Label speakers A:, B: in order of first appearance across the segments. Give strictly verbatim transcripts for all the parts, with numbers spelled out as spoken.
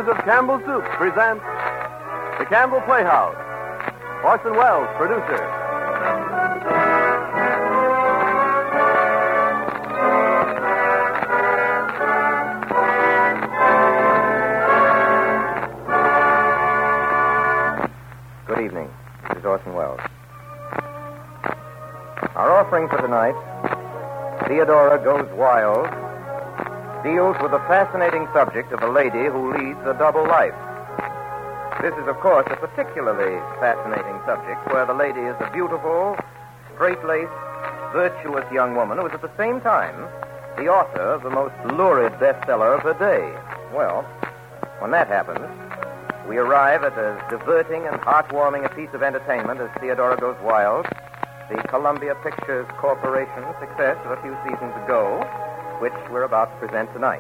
A: makers of Campbell Soup, present The Campbell Playhouse. Orson Welles, producer.
B: Good evening. This is Orson Welles. Our offering for tonight, Theodora Goes Wild, deals with the fascinating subject of a lady who leads a double life. This is, of course, a particularly fascinating subject where the lady is a beautiful, straight-laced, virtuous young woman who is at the same time the author of the most lurid bestseller of her day. Well, when that happens, we arrive at as diverting and heartwarming a piece of entertainment as Theodora Goes Wild, the Columbia Pictures Corporation success of a few seasons ago, which we're about to present tonight.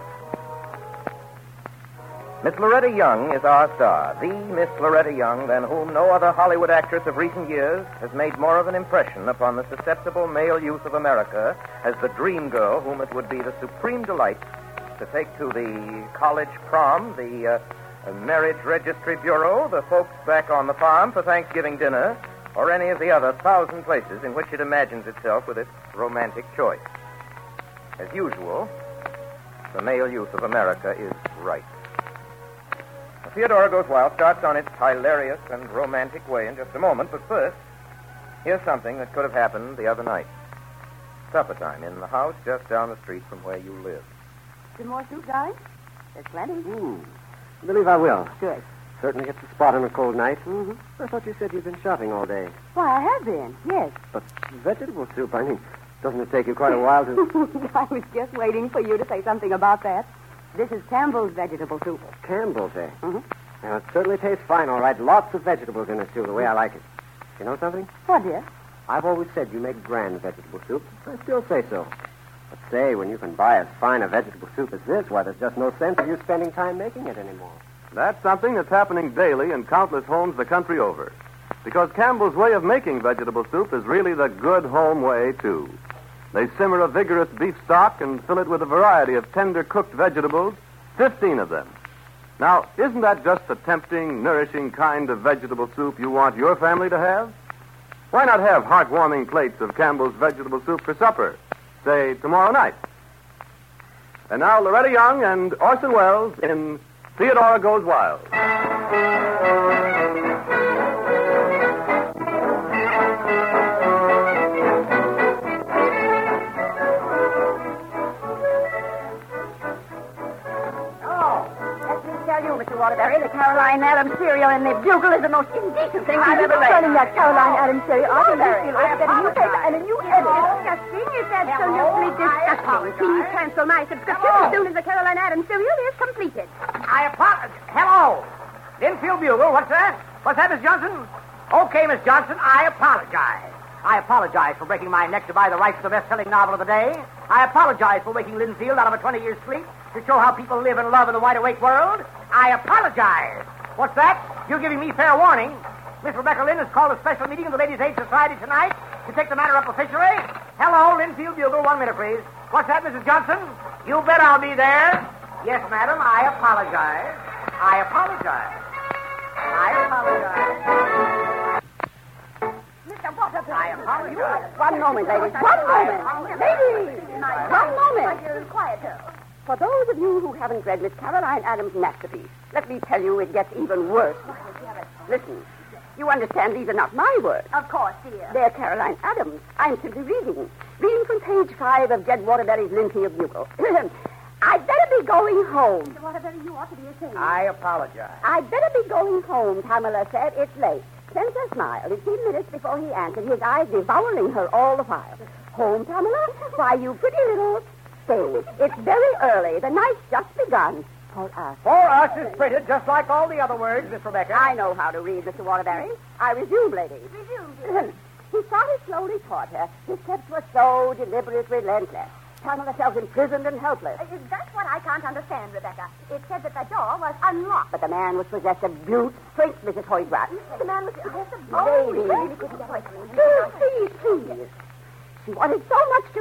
B: Miss Loretta Young is our star, the Miss Loretta Young than whom no other Hollywood actress of recent years has made more of an impression upon the susceptible male youth of America as the dream girl whom it would be the supreme delight to take to the college prom, the uh, marriage registry bureau, the folks back on the farm for Thanksgiving dinner, or any of the other thousand places in which it imagines itself with its romantic choice. As usual, the male youth of America is right. Theodora Goes Wild starts on its hilarious and romantic way in just a moment, but first, here's something that could have happened the other night. Supper time in the house just down the street from where you live.
C: Some more soup, darling? There's plenty.
D: Hmm. I believe I will.
C: Good.
D: Certainly hits the spot on a cold night.
C: Mm-hmm.
D: I thought you said you'd been shopping all day.
C: Why, I have been, yes.
D: But vegetable soup, I mean, doesn't it take you quite a while to...
C: I was just waiting for you to say something about that. This is Campbell's vegetable soup.
D: Campbell's, eh?
C: Mm-hmm.
D: Now, it certainly tastes fine, all right. Lots of vegetables in it, too, the way I like it. You know something?
C: What, dear?
D: I've always said you make grand vegetable soup. I still say so. But say, when you can buy as fine a vegetable soup as this, why, there's just no sense of you spending time making it anymore.
A: That's something that's happening daily in countless homes the country over. Because Campbell's way of making vegetable soup is really the good home way, too. They simmer a vigorous beef stock and fill it with a variety of tender cooked vegetables, fifteen of them. Now, isn't that just the tempting, nourishing kind of vegetable soup you want your family to have? Why not have heartwarming plates of Campbell's vegetable soup for supper, say, tomorrow night? And now, Loretta Young and Orson Welles in Theodora Goes Wild.
C: Mister Waterbury, the Caroline Adams cereal in the Bugle is the most indecent thing I've ever read.
E: Selling that Caroline Adams cereal.
C: Waterbury,
E: I'll get a new paper and a new edit.
C: Disgusting. It's absolutely disgusting. Please cancel my subscription as soon as the Caroline Adams cereal is completed.
F: I apologize. Hello. Linfield Bugle, what's that? What's that, Miss Johnson? Okay, Miss Johnson, I apologize. I apologize for breaking my neck to buy the rights to the best-selling novel of the day. I apologize for waking Linfield out of a twenty-year sleep to show how people live and love in the wide-awake world. I apologize. What's that? You're giving me fair warning. Miss Rebecca Lynn has called a special meeting of the Ladies' Aid Society tonight to take the matter up officially. Hello, Linfield Bugle. One minute, please. What's that, Missus Johnson? You bet I'll be there. Yes, madam, I apologize. I apologize. I apologize.
C: Mister Waterbury.
F: I apologize.
C: One moment, ladies. One moment. Ladies. One moment. Quieter. For those of you who haven't read Miss Caroline Adams' masterpiece, let me tell you it gets even worse. Listen, you understand these are not my words.
E: Of course, dear.
C: They're Caroline Adams. I'm simply reading. Reading from page five of Jed Waterbury's Linfield Bugle. I'd better be going home.
E: Mister Waterbury, you ought to be ashamed.
F: I apologize.
C: I'd better be going home, Pamela said. It's late. Spencer smiled. Fifteen minutes before he answered, his eyes devouring her all the while. Home, Pamela? Why, you pretty little... Stay. It's very early. The night's just begun. For us.
F: For us is printed just like all the other words, Miss Rebecca.
C: I know how to read, Mister Waterbury. I resume, ladies.
E: Resume.
C: He started slowly toward her. His steps were so deliberate, relentless. Pamela felt imprisoned and helpless.
E: Uh, that's what I can't understand, Rebecca. It said that the door was unlocked.
C: But the man was possessed of brute strength, Missus Hoytgrass.
E: The man was possessed of
C: Oh,
E: really
C: really?
E: couldn't get away from him.
C: Please, please, please. She wanted so much to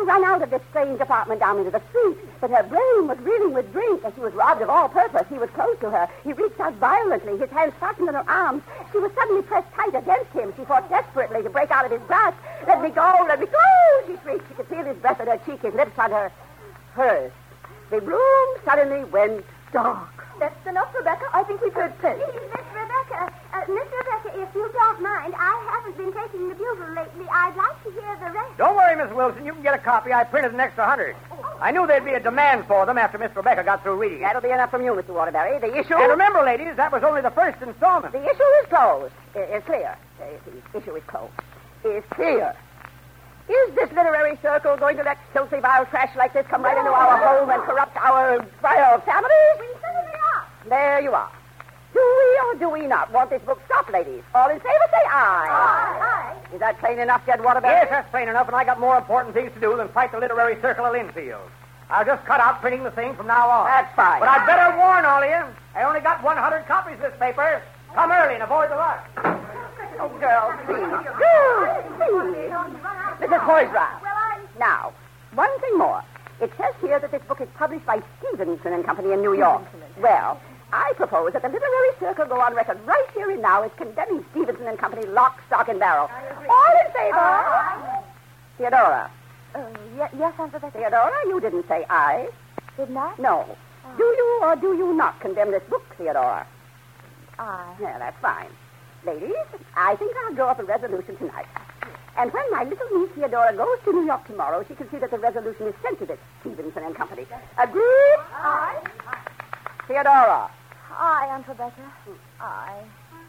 C: to run out of this strange apartment down into the street, but her brain was reeling with drink, and she was robbed of all purpose. He was close to her. He reached out violently, his hands fastened in her arms. She was suddenly pressed tight against him. She fought desperately to break out of his grasp. Let me go, let me go, she shrieked. She could feel his breath on her cheek, his lips on her. Hers. The room suddenly went dark.
E: That's enough, Rebecca. I think we've heard plenty. Miss Rebecca, uh, Miss Rebecca, if you don't mind, I haven't been taking the bugle lately. I'd like to hear the rest.
F: Don't worry, Miss Wilson. You can get a copy. I printed an extra hundred. I knew there'd be a demand for them after Miss Rebecca got through reading it.
C: That'll be enough from you, Mister Waterbury. The issue...
F: And remember, ladies, that was only the first installment.
C: The issue is closed. It's clear. The issue is closed. It's clear. Is this literary circle going to let filthy, vile trash like this come right into our home and corrupt our vile families?
E: We certainly are.
C: There you are. Do we or do we not want this book stopped, ladies? All in favor, say aye.
E: Aye.
C: Is that plain enough, Jed Waterbury?
F: Yes, that's plain enough, and I got more important things to do than fight the literary circle of Linfield. I'll just cut out printing the thing from now on.
C: That's fine.
F: But I'd better warn all of you. I only got one hundred copies of this paper. Come early and avoid the rush.
C: Oh, girls, please. Girls, please. Missus Hoysrath.
E: Well, I...
C: Now, one thing more. It says here that this book is published by Stevenson and Company in New York. Well, I propose that the literary circle go on record right here and now as condemning Stevenson and Company lock, stock, and barrel. All in favor?
E: Aye.
C: Theodora.
E: Uh, y- yes, Aunt Rebecca.
C: Theodora, you didn't say aye.
E: Didn't I?
C: No. Do you or do you not condemn this book, Theodora?
E: Aye.
C: Yeah, that's fine. Ladies, I think I'll draw up a resolution tonight. And when my little niece Theodora goes to New York tomorrow, she can see that the resolution is sent to this Stevenson and Company. Agreed?
E: Aye.
C: Theodora.
E: Aye, Aunt Rebecca. Aye.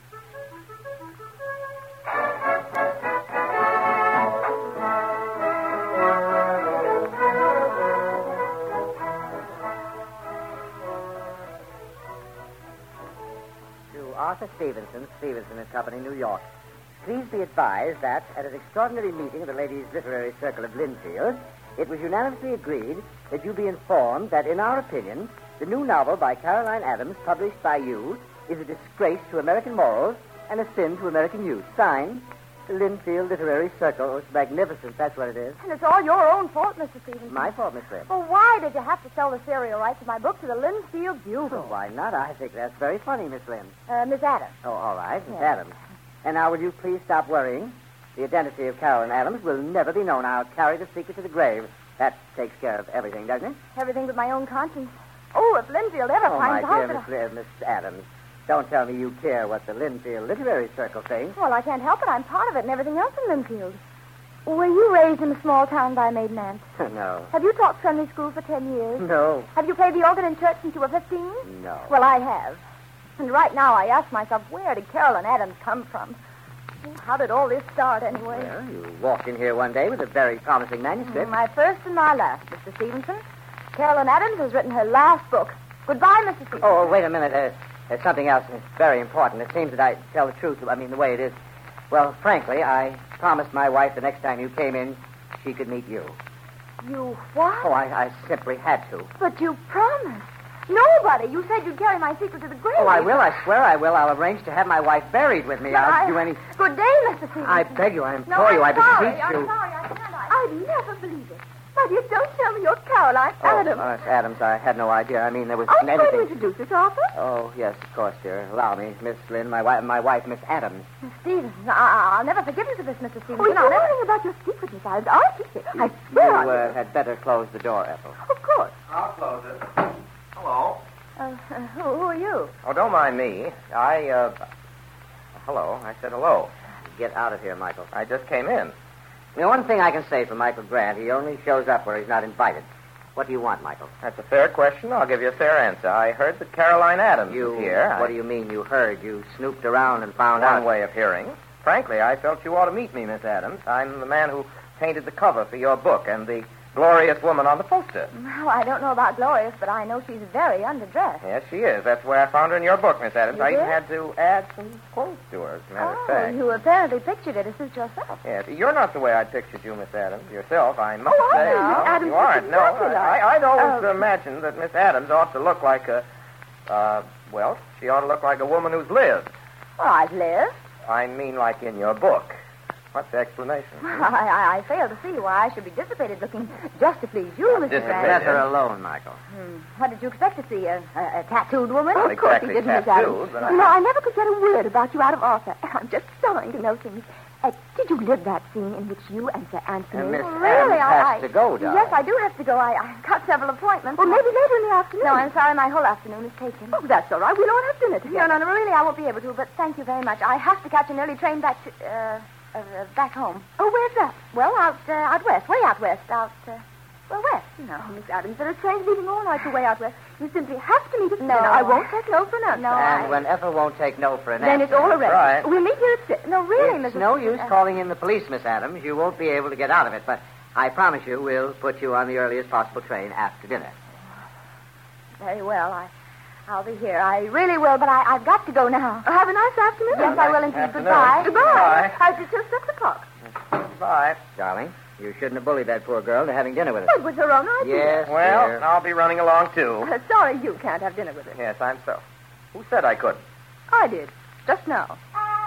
G: To Arthur Stevenson, Stevenson and Company, New York. Please be advised that at an extraordinary meeting of the Ladies' Literary Circle of Linfield, it was unanimously agreed that you be informed that, in our opinion, the new novel by Caroline Adams, published by you, is a disgrace to American morals and a sin to American youth. Signed, the Linfield Literary Circle. Oh, it's magnificent, that's what it is.
E: And it's all your own fault, Mister Stevenson.
G: My fault, Miss Lynn.
E: Well, why did you have to sell the serial rights of my book to the Linfield Bugle?
G: Oh, why not? I think that's very funny, Miss Lynn.
E: Uh, Miss Adams.
G: Oh, all right, Miss
E: Yes.
G: Adams. And now, will you please stop worrying? The identity of Caroline Adams will never be known. I'll carry the secret to the grave. That takes care of everything, doesn't it?
E: Everything but my own conscience. Oh, if Linfield ever
G: Oh, my
E: finds
G: dear
E: out that
G: Miss, Lynn, Miss Adams, don't tell me you care what the Linfield Literary Circle thinks.
E: I... Well, I can't help it. I'm part of it and everything else in Linfield. Were you raised in a small town by a maiden aunt?
G: No.
E: Have you taught Sunday school for ten years?
G: No.
E: Have you played the organ in church since you were fifteen?
G: No.
E: Well, I have. And right now I ask myself, where did Caroline Adams come from? How did all this start, anyway?
G: Well, you walked in here one day with a very promising manuscript.
E: My first and my last, Mister Stevenson. Caroline Adams has written her last book. Goodbye, Mister Stevenson.
G: Oh, wait a minute. Uh, there's something else that's very important. It seems that I tell the truth. I mean, the way it is. Well, frankly, I promised my wife the next time you came in, she could meet you.
E: You what?
G: Oh, I, I simply had to.
E: But you promised. Nobody. You said you'd carry my secret to the grave.
G: Oh, I will. I swear I will. I'll arrange to have my wife buried with me.
E: But
G: I'll
E: I...
G: do any...
E: Good day, Mister Stevenson.
G: I beg you. I implore
E: no, I'm
G: you. I
E: sorry.
G: beseech
E: I'm
G: you.
E: sorry. I can't. I... I'd never believe it. My dear, don't tell me you're Caroline
G: Oh,
E: Adams.
G: uh, Miss Adams, I had no idea. I mean, there was
E: Aren't you going to
G: anything...
E: introduce us, Arthur?
G: Oh, yes, of course, dear. Allow me. Miss Lynn, my wife, my wife, Miss Adams.
E: Miss Stevenson, I- I'll never forgive you for this, Mister Stevenson.
C: Oh, you're
E: I'll never...
C: worrying about your secret, Miss Adams, aren't you? I
G: You
C: swear on
G: uh,
C: you.
G: had better close the door, Ethel.
C: Of course.
B: I'll close it. Hello.
E: Uh, uh, who, who are you?
B: Oh, don't mind me. I, uh... Hello. I said hello.
G: Get out of here, Michael.
B: I just came in.
G: You know, one thing I can say for Michael Grant, he only shows up where he's not invited. What do you want, Michael?
B: That's a fair question. I'll give you a fair answer. I heard that Caroline Adams
G: You
B: is here.
G: What
B: I...
G: do you mean you heard? You snooped around and found
B: One
G: out.
B: way of hearing. Frankly, I felt you ought to meet me, Miss Adams. I'm the man who painted the cover for your book and the glorious woman on the poster.
E: Well, I don't know about Glorious, but I know she's very underdressed.
B: Yes, she is. That's where I found her in your book, Miss Adams.
E: You
B: I even
E: did?
B: had to add some quotes to her, as a matter of
E: Oh,
B: fact.
E: you apparently pictured it as suit yourself.
B: Yes, you're not the way I pictured you, Miss Adams. Yourself, I must
C: Oh,
B: say.
C: I know.
B: No,
C: Adams
B: you aren't. No,
C: looks exactly
B: I,
C: like-
B: I'd always
C: Oh.
B: imagined that Miss Adams ought to look like a, uh, well, she ought to look like a woman who's lived.
C: Well, I've lived.
B: I mean like in your book. What's the explanation?
E: I, I, I fail to see why I should be dissipated looking just to please you, Mister
B: Dissipated?
E: Grant.
B: Let her
G: alone, Michael.
E: Hmm. What did you expect to see? A, a, a tattooed woman?
B: Not
C: Of course
B: exactly
C: he didn't, Miss
B: tattooed,
C: Adams.
B: but I-
C: You know, I never could get a word about you out of Arthur. I'm just dying to know things. Uh, did you live that scene in which you and Sir Anthony...
G: Uh, Miss
E: Oh,
G: Adams
E: really? I,
G: has
E: I,
G: to go, darling.
E: Yes, I do have to go. I, I've got several appointments.
C: Well, maybe later in the afternoon.
E: No, I'm sorry. My whole afternoon is taken.
C: Oh, that's all right. We'll all have dinner together.
E: No, no, no, really, I won't be able to, but thank you very much. I have to catch an early train back to, uh, uh, uh, back home.
C: Oh, where's that?
E: Well, out, uh, out west, way out west, out, uh, well, west, you know.
C: Oh, Miss Adams, there are trains leaving all night for way out west. You simply have to meet us.
E: No.
C: dinner. I won't take no for an answer.
E: No,
G: And
E: I-
G: when Ethel won't take no for an
C: Then
G: answer,
C: it's all arranged.
B: right.
C: We'll meet here at six.
E: No, really,
G: It's
E: Missus
G: no use
E: uh,
G: calling in the police, Miss Adams. You won't be able to get out of it, but I promise you we'll put you on the earliest possible train after dinner.
E: Very well, I, I'll be here. I really will, but I, I've got to go now.
C: Have a nice afternoon.
E: Yes, I will indeed.
B: Afternoon.
E: Goodbye.
C: Goodbye. I'll be till six o'clock.
B: Bye.
G: Darling, you shouldn't have bullied that poor girl into having dinner with us.
C: It was her own idea.
G: Yes,
B: Well,
G: dear.
B: I'll be running along, too.
C: Uh, sorry you can't have dinner with us.
B: Yes, I'm so. Who said I couldn't?
C: I did. Just now.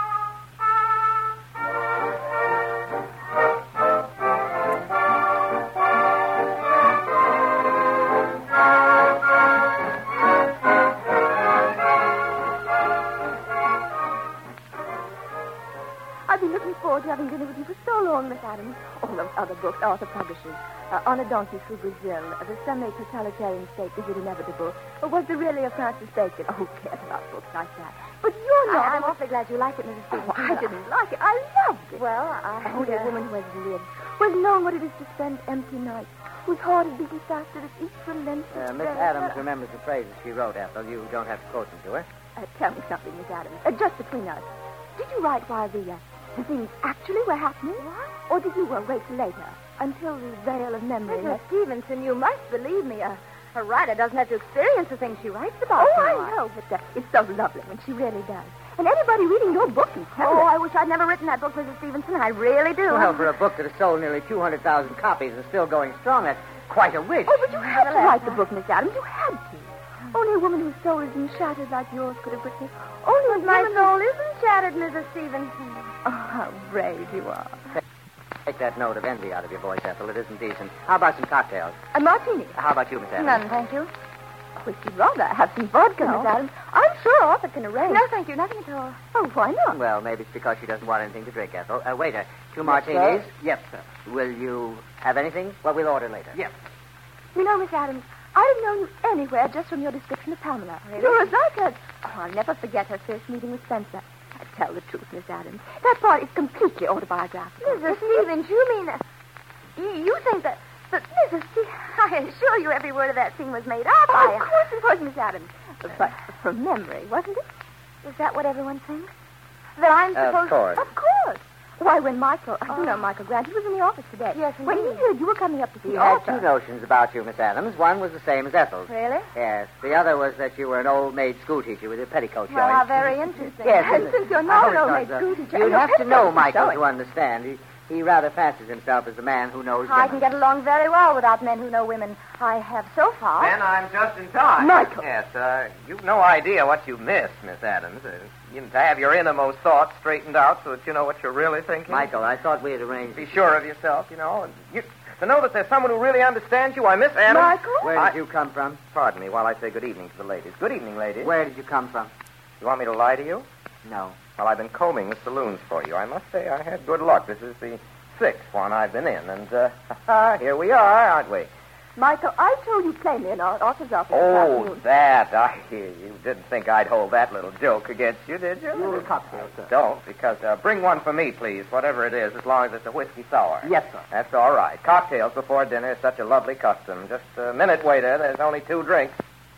C: I've been looking forward to having dinner with you for so long, Miss Adams. All those other books, Arthur publishes. Uh, On a Donkey Through Brazil, uh, The Semi-Totalitarian State, Is It Inevitable? Or Was There Really a Francis Bacon? Oh, who cares about books like that? But you're not.
E: I, I'm awfully glad you like it, Missus
C: Oh,
E: Stevenson.
C: I didn't like it. I loved it.
E: Well, I...
C: Only a woman who has lived, who has known what it is to spend empty nights, whose heart is beating faster as each relentless
G: Uh, Miss
C: day.
G: Adams remembers the phrases she wrote, Ethel. You don't have to quote them to her.
C: Uh, tell me something, Miss Adams. Uh, just between us. Did you write while the, uh, the things actually were happening? What? Or did you uh, wait till later, until the veil of memory...
E: Missus
C: had-
E: Stevenson, you must believe me. A, a writer doesn't have to experience the things she writes about.
C: Oh,
E: so
C: I
E: much.
C: know, but uh, it's so lovely when she really does. And anybody reading your book can tell
E: Oh,
C: it.
E: I wish I'd never written that book, Missus Stevenson. I really do.
G: Well, for a book that has sold nearly two hundred thousand copies and still going strong, that's quite a wish.
C: Oh, but you had to
E: Nevertheless,
C: write the
E: I-
C: book, Miss Adams. You had to. Only a woman whose soul has been shattered like yours could have written it. Only a
E: My
C: woman...
E: soul isn't shattered, Missus Stevenson.
C: Oh, how brave you are.
G: Take that note of envy out of your voice, Ethel. It isn't decent. How about some cocktails?
C: A martini.
G: How about you, Miss Adams?
E: None, thank you.
C: Would you rather have some vodka,
E: No.
C: Miss Adams? I'm sure Arthur can arrange.
E: No, thank you. Nothing at all.
C: Oh, why not?
G: Well, maybe it's because she doesn't want anything to drink, Ethel. Uh, waiter, two
C: Yes,
G: martinis.
C: sir.
G: Yes, sir. Will you have anything? Well, we'll order later.
B: Yes.
C: You know, Miss Adams, I'd have known you anywhere just from your description of Pamela.
E: Really?
C: You're as like her. Oh, I'll never forget her first meeting with Spencer. Uh, tell the truth, Miss Adams. That part is completely autobiographical.
E: Missus Stevens, you mean that... You, you think that... But, Missus Stevens, I assure you every word of that scene was made up.
C: Oh,
E: I,
C: of course it was, Miss Adams. But from memory, wasn't it?
E: Is that what everyone thinks? That I'm
G: Of
E: supposed...
G: course.
C: Of course. Why, when Michael...
E: Oh.
C: You know Michael Grant. He was in the office today.
E: Yes,
C: When he
E: indeed.
C: heard you were coming up to see
G: He had
C: Arthur...
G: two notions about you, Miss Adams. One was the same as Ethel's.
E: Really?
G: Yes. The other was that you were an old maid schoolteacher with your petticoat
E: Well,
G: showing.
E: how very interesting.
G: Yes.
C: And since you're not
G: I
C: an
G: always
C: old maid
G: thought so.
C: schoolteacher...
G: You'd
C: your
G: have to
C: petticoat
G: know
C: is
G: Michael
C: showing.
G: to understand. He, he rather fancies himself as the man who knows
E: I
G: women.
E: can get along very well without men who know women. I have so far.
B: Then I'm just in time.
C: Michael.
B: Yes, uh, you've no idea what you missed, Miss Adams. Uh, you, to have your innermost thoughts straightened out so that you know what you're really thinking.
G: Michael, I thought we had arranged...
B: Be sure of yourself, you know. And you, to know that there's someone who really understands you. Why, Miss Adams...
C: Michael?
G: Where
B: I-
G: did you come from?
B: Pardon me while I say good evening to the ladies. Good evening, ladies.
G: Where did you come from?
B: You want me to lie to you?
G: No.
B: Well, I've been combing the saloons for you. I must say I had good luck. This is the sixth one I've been in, and uh, here we are, aren't we?
C: Michael, I told you plainly in our Arthur's office this
B: Oh,
C: afternoon.
B: that. I You didn't think I'd hold that little joke against you, did you?
G: You will cocktail, sir.
B: Don't, because uh, bring one for me, please, whatever it is, as long as it's a whiskey sour.
G: Yes, sir.
B: That's all right. Cocktails before dinner is such a lovely custom. Just a minute, waiter. There's only two drinks.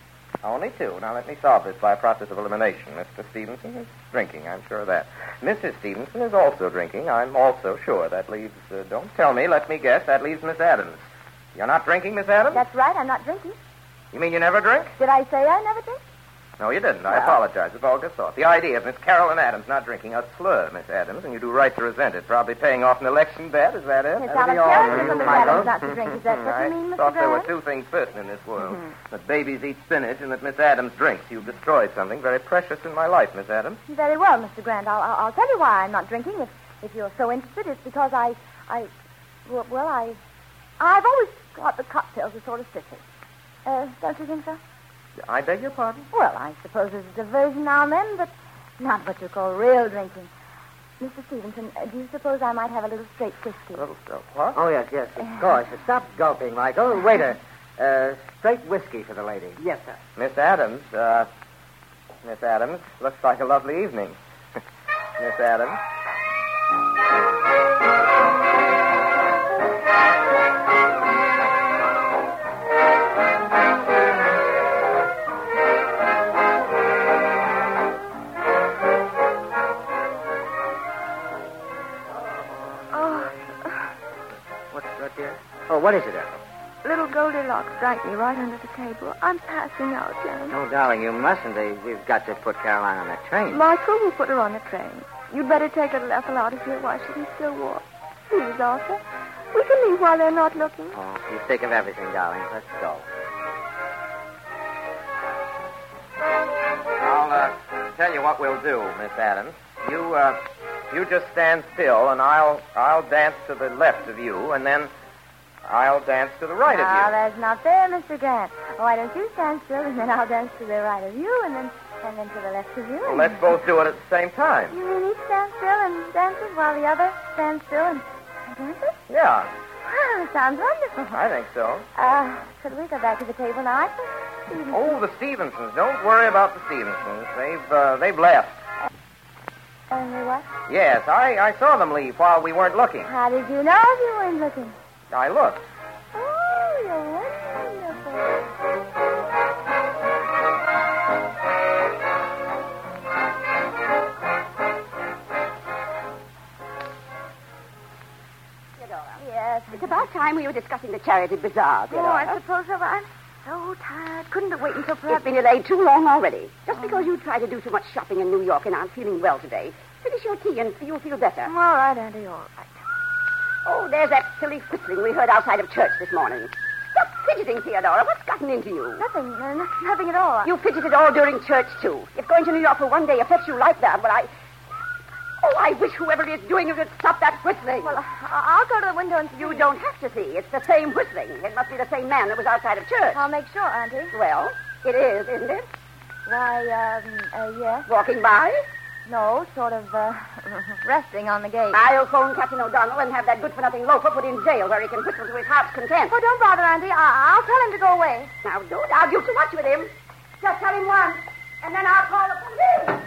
B: Only two. Now, let me solve this by a process of elimination. Mister Stevenson is drinking, I'm sure of that. Missus Stevenson is also drinking. I'm also sure. That leaves, uh, don't tell me, let me guess, that leaves Miss Adams. You're not drinking, Miss Adams?
E: That's right, I'm not drinking.
B: You mean you never drink?
E: Did I say I never drink?
B: No, you didn't. I
E: Well-
B: apologize. It's vulgar thought. The idea of Miss Carolyn Adams not drinking a slur, Miss Adams, and you do right to resent it. Probably paying off an election bet, is that it?
E: It's
G: That'll
E: out of
G: be all
E: character
G: for
E: for
G: you,
E: Miss
G: Michael.
E: Adams not to drink. Is that what
B: I
E: you mean, Mister
B: thought there were
E: Grant?
B: two things certain in this world. That babies eat spinach and that Miss Adams drinks. You've destroyed something very precious in my life, Miss Adams.
E: Very well, Mister Grant. I'll, I'll, I'll tell you why I'm not drinking. If, if you're so interested, it's because I, I, well, well, I, I've always thought the cocktails are sort of sissy. Uh, don't you think so?
B: I beg your pardon?
E: Well, I suppose there's a diversion now and then, but not what you call real drinking. Mister Stevenson, uh, do you suppose I might have a little straight whiskey?
B: A little stuff. What?
G: Oh, yes, yes, of course. Stop gulping, Michael. Waiter, uh, straight whiskey for the lady.
F: Yes, sir.
B: Miss Adams, uh, Miss Adams, looks like a lovely evening. Miss Adams.
G: Oh, what is it, Ethel?
E: Little Goldilocks drank me right under the table. I'm passing out, Jan.
G: Oh, darling, you mustn't. They, you've got to put Caroline on that train.
E: Michael will put her on the train. You'd better take little Ethel out of here while she can still walk. Please, Arthur. We can leave while they're not looking.
G: Oh, you think of everything, darling. Let's go.
B: I'll uh, tell you what we'll do, Miss Adams. You, uh, you just stand still, and I'll, I'll dance to the left of you, and then I'll dance to the right
E: now,
B: of you.
E: that's not fair, Mister Grant. Why don't you stand still, and then I'll dance to the right of you, and then and then to the left of you.
B: Well, let's both do it at the same time.
E: You mean each stand still and dances while the other stands still and, and dances?
B: Yeah,
E: Well, sounds wonderful.
B: I think so.
E: Uh, could we go back to the table now? I think...
B: Oh, the Stevensons. Don't worry about the Stevensons. They've, uh, they've left.
E: And they what?
B: Yes, I, I saw them leave while we weren't looking.
E: How did you know if you weren't looking?
B: I looked.
E: Oh, you're wonderful.
C: Yes, it's about time we were discussing the charity bazaar,
E: Oh, I
C: Theodora.
E: suppose so. I'm so tired. Couldn't have waited until
C: It's
E: perhaps...
C: been delayed too long already. Just because you try to do too much shopping in New York and aren't feeling well today, finish your tea and you'll feel better.
E: All right, Auntie, all right.
C: Oh, there's that silly whistling we heard outside of church this morning. Stop fidgeting, Theodora. What's gotten into you?
E: Nothing, uh, no- nothing at all.
C: You fidgeted all during church, too. If going to New York for one day affects you like that, but I... Oh, I wish whoever it is doing it would stop that whistling.
E: Well, I- I'll go to the window and see.
C: You don't have to see. It's the same whistling. It must be the same man that was outside of church.
E: I'll make sure, Auntie.
C: Well, it is, isn't it?
E: Why, um, uh, yes.
C: Walking by?
E: No, sort of, uh, resting on the gate.
C: I'll phone Captain O'Donnell and have that good-for-nothing loafer put in jail where he can whistle to his heart's content.
E: Oh, don't bother, Auntie. I- I'll tell him to go away.
C: Now, don't argue too much with him. Just tell him once, and then I'll call the police.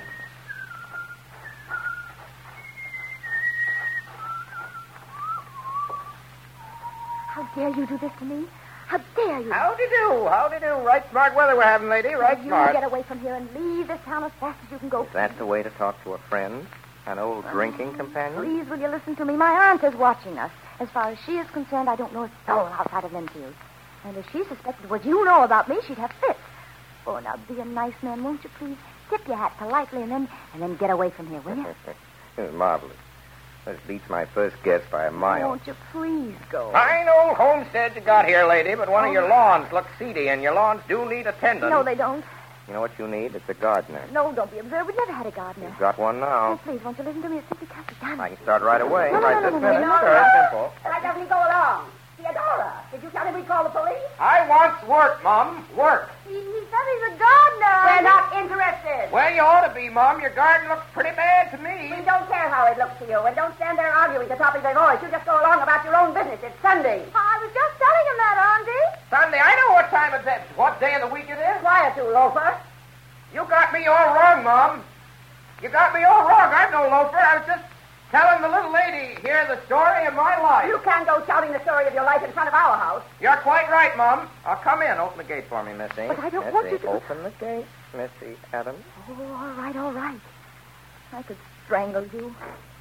E: How dare you do this to me? How dare you?
B: Howdy do, howdy do. Right smart weather we're having, lady. Right
E: you
B: smart.
E: get away from here and leave this town as fast as you can go.
B: Is that the way to talk to a friend? An old drinking companion?
E: Please, will you listen to me? My aunt is watching us. As far as she is concerned, I don't know a soul outside of Linfield. And if she suspected what you know about me, she'd have fits. Oh, now be a nice man, won't you, please? Tip your hat politely and then and then get away from here, will you?
B: This is marvelous. This beats my first guess by a mile.
E: Won't you please go?
B: Fine old homestead you got here, lady, but one of your lawns looks seedy, and your lawns do need attendance.
E: No, they don't.
B: You know what you need? It's a gardener.
E: No, don't be absurd. We've never had a gardener.
B: You've got one
E: Oh,
B: now.
E: please, won't you listen to me? It simply can't be done.
B: I can start right away.
E: No, no,
B: right
E: no,
B: this
E: no, no,
B: minute.
E: no,
B: Sure,
E: no.
B: simple.
C: Why doesn't he go along? Theodora, did you tell him we call the police?
B: I want work, Mum. Work.
E: He, he said he's a gardener.
C: We're not interested.
B: Well, you ought to be, Mum. Your garden looks pretty bad to me.
C: We don't care how it looks to you, and don't stand there arguing at the top of your voice. You just go along about your own business. It's Sunday.
E: I was just telling him that, Auntie.
B: Sunday, I know what time of day, what day of the week it is.
C: Quiet, you loafer.
B: You got me all wrong, Mom. You got me all wrong. I'm no loafer. I was just telling the little lady here the story of my life.
C: You can't go shouting the story of your life in front of our house.
B: You're quite right, Mom. I'll come in. Open the gate for me, Missy.
E: But I don't
B: Missy,
E: want you to-
B: Open the gate, Missy Adams.
E: Oh, all right, all right. I could strangle you.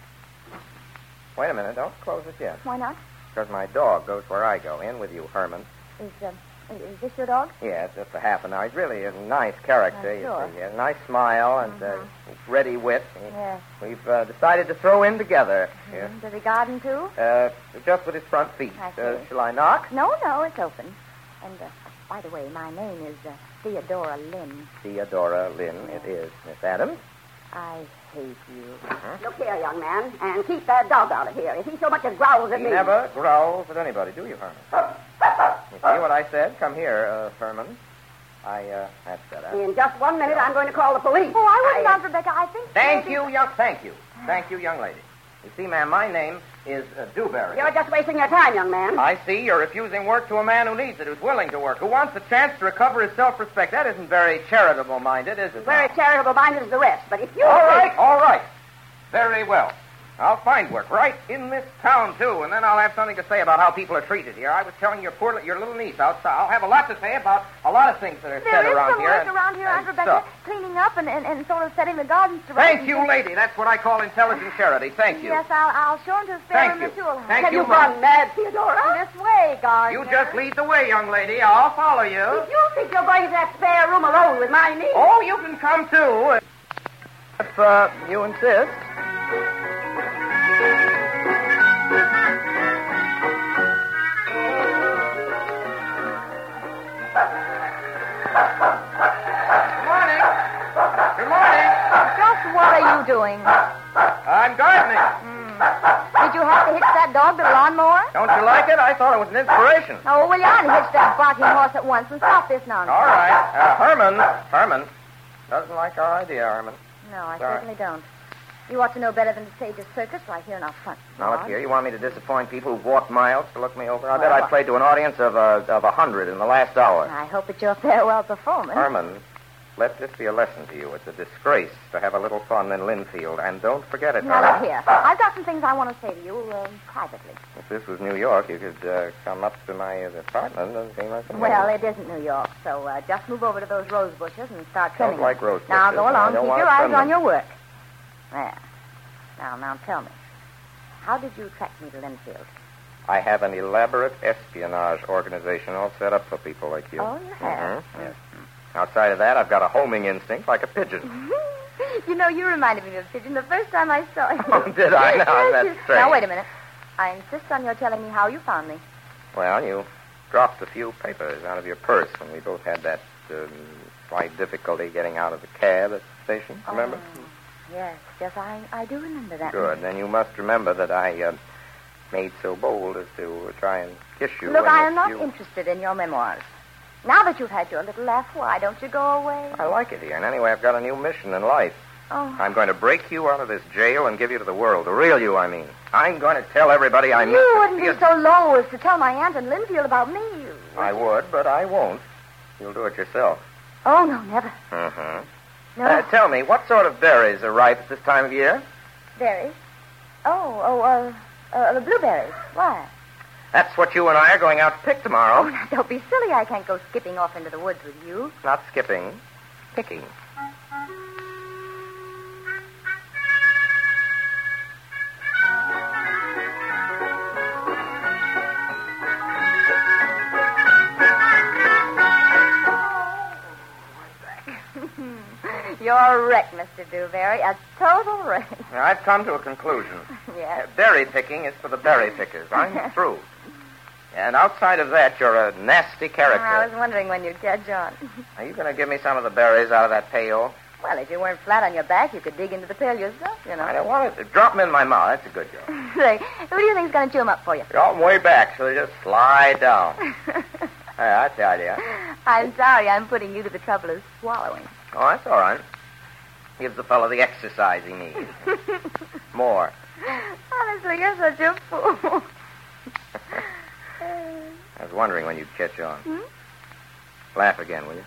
B: Wait a minute. Don't close it yet.
E: Why not?
B: Because my dog goes where I go. In with you, Herman.
E: Is, uh, is this your dog?
B: Yes, just a half an hour. He's really a nice character.
E: I'm sure.
B: He's a nice smile and uh, ready wit. And
E: Yes.
B: We've uh, decided to throw in together. Here.
E: Does he garden, too?
B: Uh, just with his front feet.
E: I
B: Uh,
E: see.
B: shall I knock?
E: No, no, it's open. And, uh, by the way, my name is uh, Theodora Lynn.
B: Theodora Lynn, it is. Miss Adams?
E: I hate you.
C: Look here, young man, and keep that dog out of here. If he so much as growls at
B: He
C: me...
B: never growls at anybody, do you, Herman? You see what I said? Come here, uh, Herman. I, uh, that's that.
C: In just one minute, I'm going to call the police.
E: Oh, I wouldn't, Aunt Rebecca. I think...
B: Thank
E: maybe-
B: you, young... Thank you. Thank you, young lady. You see, ma'am, my name is uh, Dewberry.
C: You're just wasting your time, young man.
B: I see you're refusing work to a man who needs it, who's willing to work, who wants a chance to recover his self-respect. That isn't very charitable-minded, is it?
C: Very
B: now?
C: charitable-minded as the rest, but if you...
B: All right, all right. Very well. I'll find work right in this town, too, and then I'll have something to say about how people are treated here. I was telling your poor, your little niece outside. I'll have a lot to say about a lot of things that are
E: There
B: said
E: is
B: around
E: some
B: here.
E: work
B: and-
E: around here,
B: and
E: Aunt Rebecca,
B: stuff.
E: cleaning up and, and, and sort of setting the gardens to rights.
B: Thank you, lady. That's what I call intelligent charity. Thank you.
E: Yes, I'll, I'll show him to his
B: Thank
E: spare room
B: you.
E: in the tool house.
B: Thank
C: Have
B: you,
C: you
B: Mom.
C: gone mad, Theodora?
E: This way, Gardner.
B: You just lead the way, young lady. I'll follow you.
C: If you think you're going to that spare room alone with my niece...
B: Oh, you can come, too. If uh, you insist. Good morning. Good morning.
E: Just what are you doing?
B: I'm gardening.
E: Did you have to hitch that dog to the lawnmower?
B: Don't you like it? I thought it was an inspiration.
E: Oh, well, you ought to hitch that barking horse at once and stop this nonsense.
B: All right. Uh, Herman. Herman. Doesn't like our idea, Herman.
E: No, I
B: Sorry.
E: certainly don't. You ought to know better than to stage a circus right here in our front
B: Now, look
E: yard.
B: here. You want me to disappoint people who've walked miles to look me over? I bet
E: Well,
B: I played to an audience of uh, of a hundred in the last hour.
E: I hope it's your farewell performance.
B: Herman, let this be a lesson to you. It's a disgrace to have a little fun in Linfield. And don't forget it,
E: Now,
B: Herman.
E: look here. I've got some things I want to say to you um, privately.
B: If this was New York, you could uh, come up to my uh, apartment and see my
E: Well, it isn't New York, so uh, just move over to those rose bushes and start trimming
B: Don't like
E: them.
B: rose
E: Now,
B: bushes.
E: go
B: I
E: along.
B: don't
E: Keep
B: want
E: your
B: to
E: eyes
B: trim
E: on
B: them.
E: your work. There. Now, now, tell me. How did you track me to Linfield?
B: I have an elaborate espionage organization all set up for people like you.
E: Oh, you have?
B: Mhm, yes. Outside of that, I've got a homing instinct like a pigeon.
E: You know, you reminded me of a pigeon the first time I saw you.
B: Oh, did I? Now,
E: Yes,
B: that's
E: you-
B: strange.
E: Now, wait a minute. I insist on your telling me how you found me.
B: Well, you dropped a few papers out of your purse when we both had that um, slight difficulty getting out of the cab at the station. Remember?
E: Oh, yes, yes, I, I do remember that.
B: Good. Then you must remember that I uh, made so bold as to try and kiss you.
E: Look,
B: when
E: I am not
B: you...
E: interested in your memoirs. Now that you've had your little laugh, why don't you go away?
B: I like it here. And anyway, I've got a new mission in life.
E: Oh,
B: I'm going to break you out of this jail and give you to the world. The real you, I mean. I'm going to tell everybody I met
E: you
B: the
E: wouldn't be
B: Theodore-
E: so low as to tell my aunt in Linfield about me. You...
B: I would, but I won't. You'll do it yourself.
E: Oh, no, never.
B: Mm-hmm.
E: No.
B: Uh, tell me, what sort of berries are ripe at this time of year?
E: Berries? Oh, oh, uh, uh, the blueberries. Why?
B: That's what you and I are going out to pick tomorrow.
E: Oh, now, don't be silly. I can't go skipping off into the woods with you.
B: Not skipping, picking.
E: You're a wreck, Mister Dewberry. A total wreck.
B: Now, I've come to a conclusion.
E: Yes.
B: Uh, berry picking is for the berry pickers. I'm through. And outside of that, you're a nasty character.
E: I was wondering when you'd catch on.
B: Are you going to give me some of the berries out of that pail?
E: Well, if you weren't flat on your back, you could dig into the pail yourself, you know.
B: I don't want it. Drop them in my mouth. That's a good joke.
E: Say, who do you think's going to chew them up for you?
B: Drop them way back so they just slide down. Hey, that's the idea.
E: I'm sorry I'm putting you to the trouble of swallowing.
B: Oh, that's all right. Gives the fellow the exercise he needs. More.
E: Honestly, you're such a fool.
B: I was wondering when you'd catch on.
E: Hmm?
B: Laugh again, will you?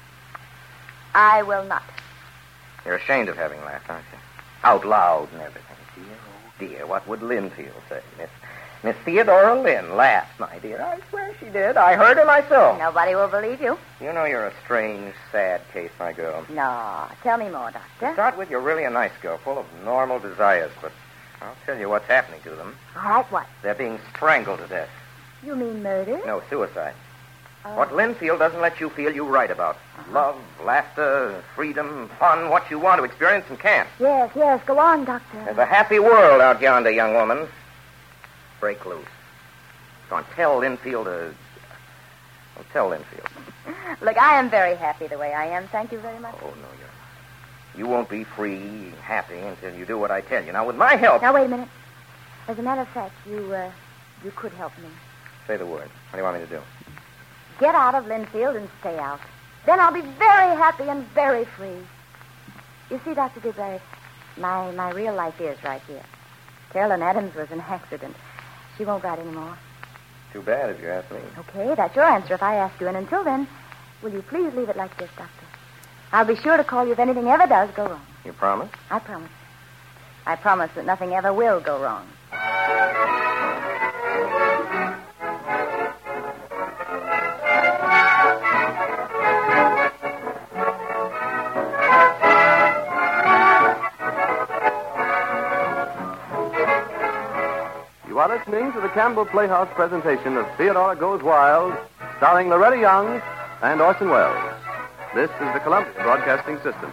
E: I will not.
B: You're ashamed of having laughed, aren't you? Out loud and everything. Dear, oh dear, what would Linfield say? Miss, Miss Theodora Lynn laughed, my dear. I swear she did. I heard her myself.
E: Nobody will believe you.
B: You know you're a strange, sad case, my girl.
E: No. Tell me more, Doctor.
B: Start with, you're really a nice girl, full of normal desires, but I'll tell you what's happening to them.
E: All right, what?
B: They're being strangled to death.
E: You mean murder?
B: No, suicide.
E: Oh.
B: What Linfield doesn't let you feel, you write about.
E: Uh-huh.
B: Love, laughter, freedom, fun, what you want to experience and can't.
E: Yes, yes. Go on, Doctor.
B: There's a happy world out yonder, young woman. Break loose. Go on, tell Linfield to... Well, tell Linfield.
E: Look, I am very happy the way I am. Thank you very much.
B: Oh, no, you're not. You won't be free, happy, until you do what I tell you. Now, with my help...
E: Now, wait a minute. As a matter of fact, you, uh, you could help me.
B: Say the word. What do you want me to do?
E: Get out of Linfield and stay out. Then I'll be very happy and very free. You see, Doctor DeBerry, my, my real life is right here. Carolyn Adams was an accident. She won't write anymore.
B: Too bad, if you ask me.
E: Okay, that's your answer if I ask you. And until then, will you please leave it like this, Doctor? I'll be sure to call you if anything ever does go wrong.
B: You promise?
E: I promise. I promise that nothing ever will go wrong.
A: You are listening to the Campbell Playhouse presentation of Theodora Goes Wild, starring Loretta Young and Orson Welles. This is the Columbia Broadcasting System.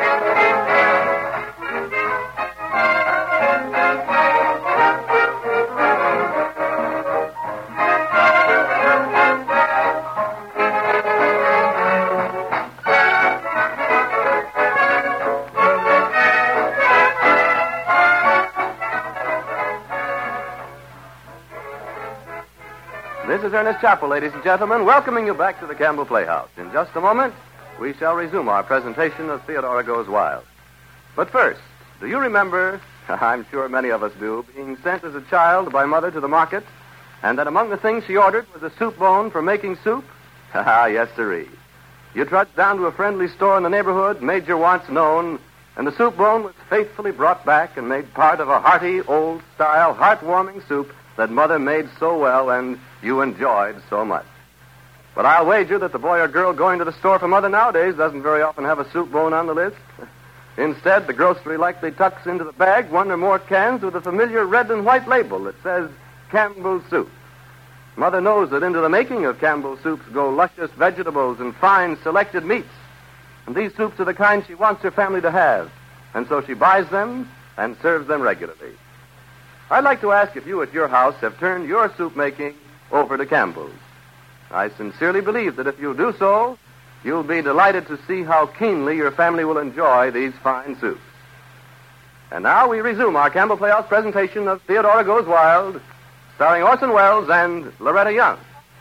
A: This is Ernest Chappell, ladies and gentlemen, welcoming you back to the Campbell Playhouse. In just a moment, we shall resume our presentation of Theodora Goes Wild. But first, do you remember, I'm sure many of us do, being sent as a child by Mother to the market, and that among the things she ordered was a soup bone for making soup? Ah, yes, sirree. You trudged down to a friendly store in the neighborhood, made your wants known, and the soup bone was faithfully brought back and made part of a hearty, old-style, heartwarming soup that Mother made so well and you enjoyed so much. But I'll wager that the boy or girl going to the store for Mother nowadays doesn't very often have a soup bone on the list. Instead, the grocery likely tucks into the bag one or more cans with a familiar red and white label that says Campbell's Soup. Mother knows that into the making of Campbell's soups go luscious vegetables and fine selected meats. And these soups are the kind she wants her family to have. And so she buys them and serves them regularly. I'd like to ask if you at your house have turned your soup making over to Campbell's. I sincerely believe that if you do so, you'll be delighted to see how keenly your family will enjoy these fine soups. And now we resume our Campbell Playhouse presentation of Theodora Goes Wild, starring Orson Welles and Loretta Young.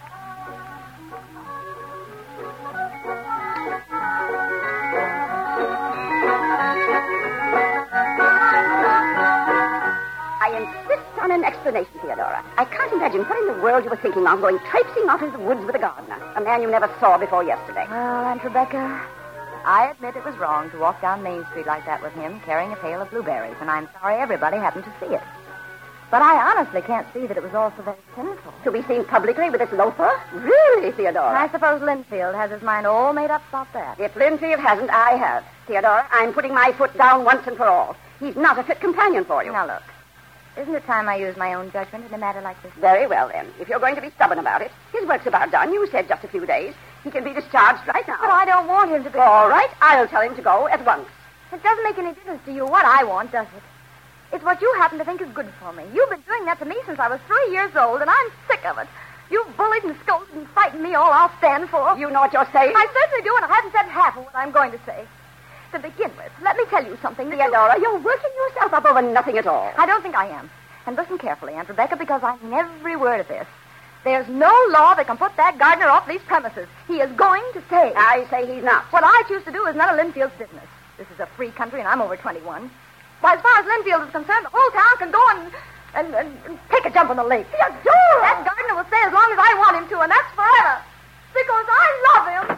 C: I insist on an explanation, Theodora. I can't imagine what in the world you were thinking of going traipsing off into the woods with a gardener, a man you never saw before yesterday.
E: Well, Aunt Rebecca, I admit it was wrong to walk down Main Street like that with him, carrying a pail of blueberries, and I'm sorry everybody happened to see it. But I honestly can't see that it was all so very sinful.
C: To be seen publicly with this loafer? Really, Theodora?
E: I suppose Linfield has his mind all made up about that.
C: If Linfield hasn't, I have. Theodora, I'm putting my foot down once and for all. He's not a fit companion for you.
E: Now, look. Isn't it time I use my own judgment in a matter like this?
C: Very well, then. If you're going to be stubborn about it, his work's about done. You said just a few days. He can be discharged right now.
E: But I don't want him to be...
C: All right, I'll tell him to go at once.
E: It doesn't make any difference to you what I want, does it? It's what you happen to think is good for me. You've been doing that to me since I was three years old, and I'm sick of it. You've bullied and scolded and frightened me all I'll stand for.
C: You know what you're saying?
E: I certainly do, and I haven't said half of what I'm going to say. To begin with, let me tell you something.
C: Theodora, you... you're working yourself up over nothing at all.
E: I don't think I am. And listen carefully, Aunt Rebecca, because I mean every word of this. There's no law that can put that gardener off these premises. He is going to stay.
C: I say he's not.
E: What I choose to do is none of Linfield's business. This is a free country, and I'm over twenty-one. Why, as far as Linfield is concerned, the whole town can go and, and, and, and take a jump on the lake. Theodora! That gardener will stay as long as I want him to, and that's forever. Because I love him.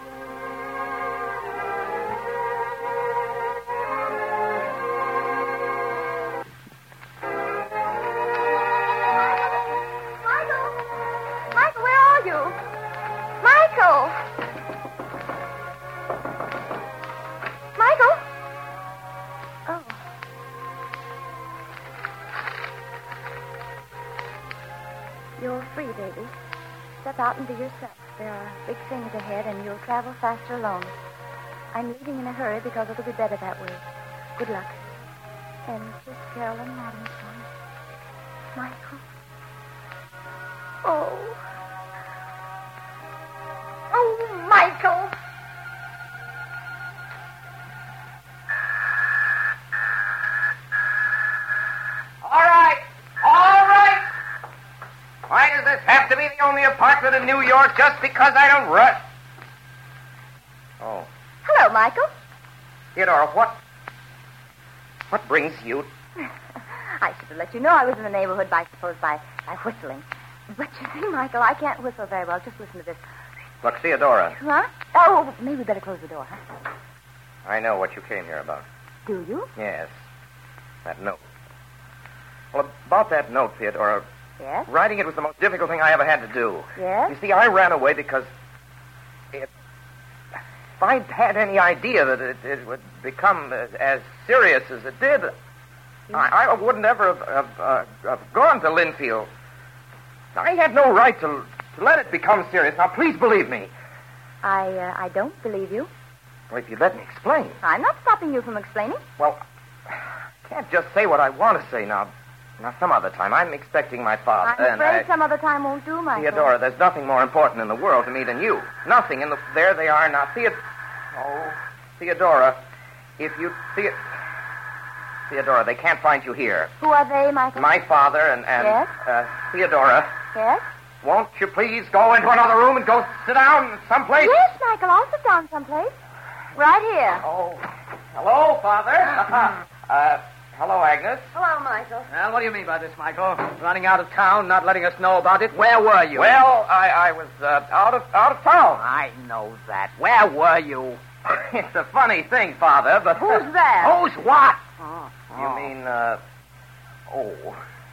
E: You're free, baby. Step out and be yourself. There are big things ahead, and you'll travel faster alone. I'm leaving in a hurry because it'll be better that way. Good luck. And kiss Carolyn Adams for me. Michael. Oh. Oh, Michael.
B: to be the only apartment in New York just because I don't rush. Oh.
E: Hello, Michael.
B: Theodora, what... What brings you...
E: I should have let you know I was in the neighborhood, by, I suppose, by, by whistling. But you see, Michael, I can't whistle very well. Just listen to this.
B: Look, Theodora.
E: Huh? Oh, maybe we better close the door, huh?
B: I know what you came here about.
E: Do you?
B: Yes. That note. Well, about that note, Theodora,
E: Yes?
B: writing it was the most difficult thing I ever had to do.
E: Yes?
B: You see, I ran away because it, if I'd had any idea that it, it would become as, as serious as it did, I, I wouldn't ever have, have, uh, have gone to Linfield. I had no right to, to let it become serious. Now, please believe me.
E: I, uh, I don't believe you.
B: Well, if you'd let me explain.
E: I'm not stopping you from explaining.
B: Well, I can't just say what I want to say now. Now, some other time. I'm expecting my father.
E: I'm
B: and
E: afraid
B: I...
E: some other time won't do, Michael.
B: Theodora, there's nothing more important in the world to me than you. Nothing. In the... There they are now. Theod... Oh, Theodora, if you... The... Theodora, they can't find you here.
E: Who are they, Michael?
B: My father and... and
E: Yes?
B: uh, Theodora,
E: Yes?
B: won't you please go into another room and go sit down someplace?
E: Yes, Michael. I'll sit down someplace. Right here.
B: Oh, hello, Father. uh, hello, Agnes.
C: Hello, Michael.
F: Well, what do you mean by this, Michael? Running out of town, not letting us know about it? Where were you?
B: Well, I, I was uh, out of out of town.
F: I know that. Where were you?
B: It's a funny thing, Father, but...
C: Who's that?
F: Who's what?
B: Oh, you mean, uh... Oh.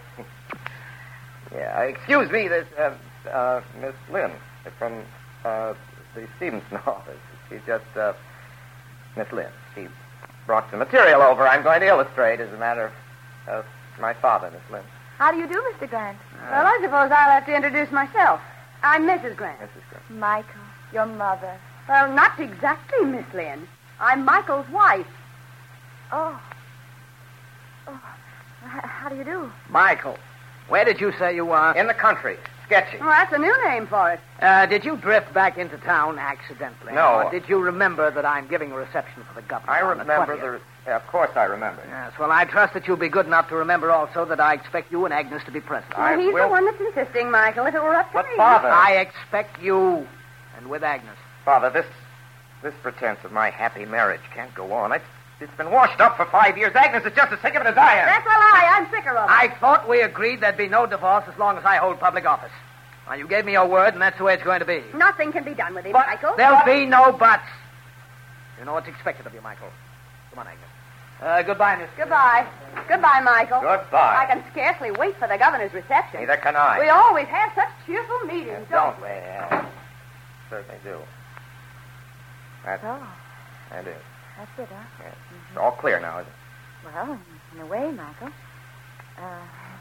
B: yeah, excuse me, this, uh, uh, Miss Lynn from, uh, the Stevenson office. She just, uh... Miss Lynn. She brought some material over I'm going to illustrate as a matter of uh, my father, Miss Lynn.
E: How do you do, Mister Grant?
C: Well, I suppose I'll have to introduce myself. I'm Missus Grant.
B: Missus Grant.
E: Michael, your mother.
C: Well, not exactly, Miss Lynn. I'm Michael's wife.
E: Oh. Oh. H- how do you do?
F: Michael, where did you say you were?
B: In the country, sketching.
C: Well, that's a new name for it.
F: Uh, did you drift back into town accidentally?
B: No.
F: Or did you remember that I'm giving a reception for the governor?
B: I
F: on
B: remember
F: the... twentieth?
B: the... Of course I remember.
F: Yes, well, I trust that you'll be good enough to remember also that I expect you and Agnes to be present.
B: I
C: Well, he's
B: will-
C: the one that's insisting, Michael. If it were up to
B: But,
C: me.
B: Father...
F: I expect you, and with Agnes.
B: Father, this... This pretense of my happy marriage can't go on. It's, it's been washed up for five years. Agnes is just as sick of it as I am.
C: That's a lie. I'm sicker of it.
F: I thought we agreed there'd be no divorce as long as I hold public office. Now, you gave me your word, and that's the way it's going to be.
C: Nothing can be done with him,
F: But
C: Michael.
F: there'll be no buts. You know what's expected of you, Michael. Come on, Agnes. Uh, goodbye, Miss.
C: Goodbye. Goodbye, Michael.
B: Goodbye.
C: I can scarcely wait for the governor's reception.
B: Neither can I.
C: We always have such cheerful meetings,
B: Don't
C: don't
B: we? Yeah. Certainly do. That's,
E: Oh,
B: that is.
E: that's it, huh?
B: Yeah. It's all clear now, isn't it?
E: Well, in a way, Michael. Uh,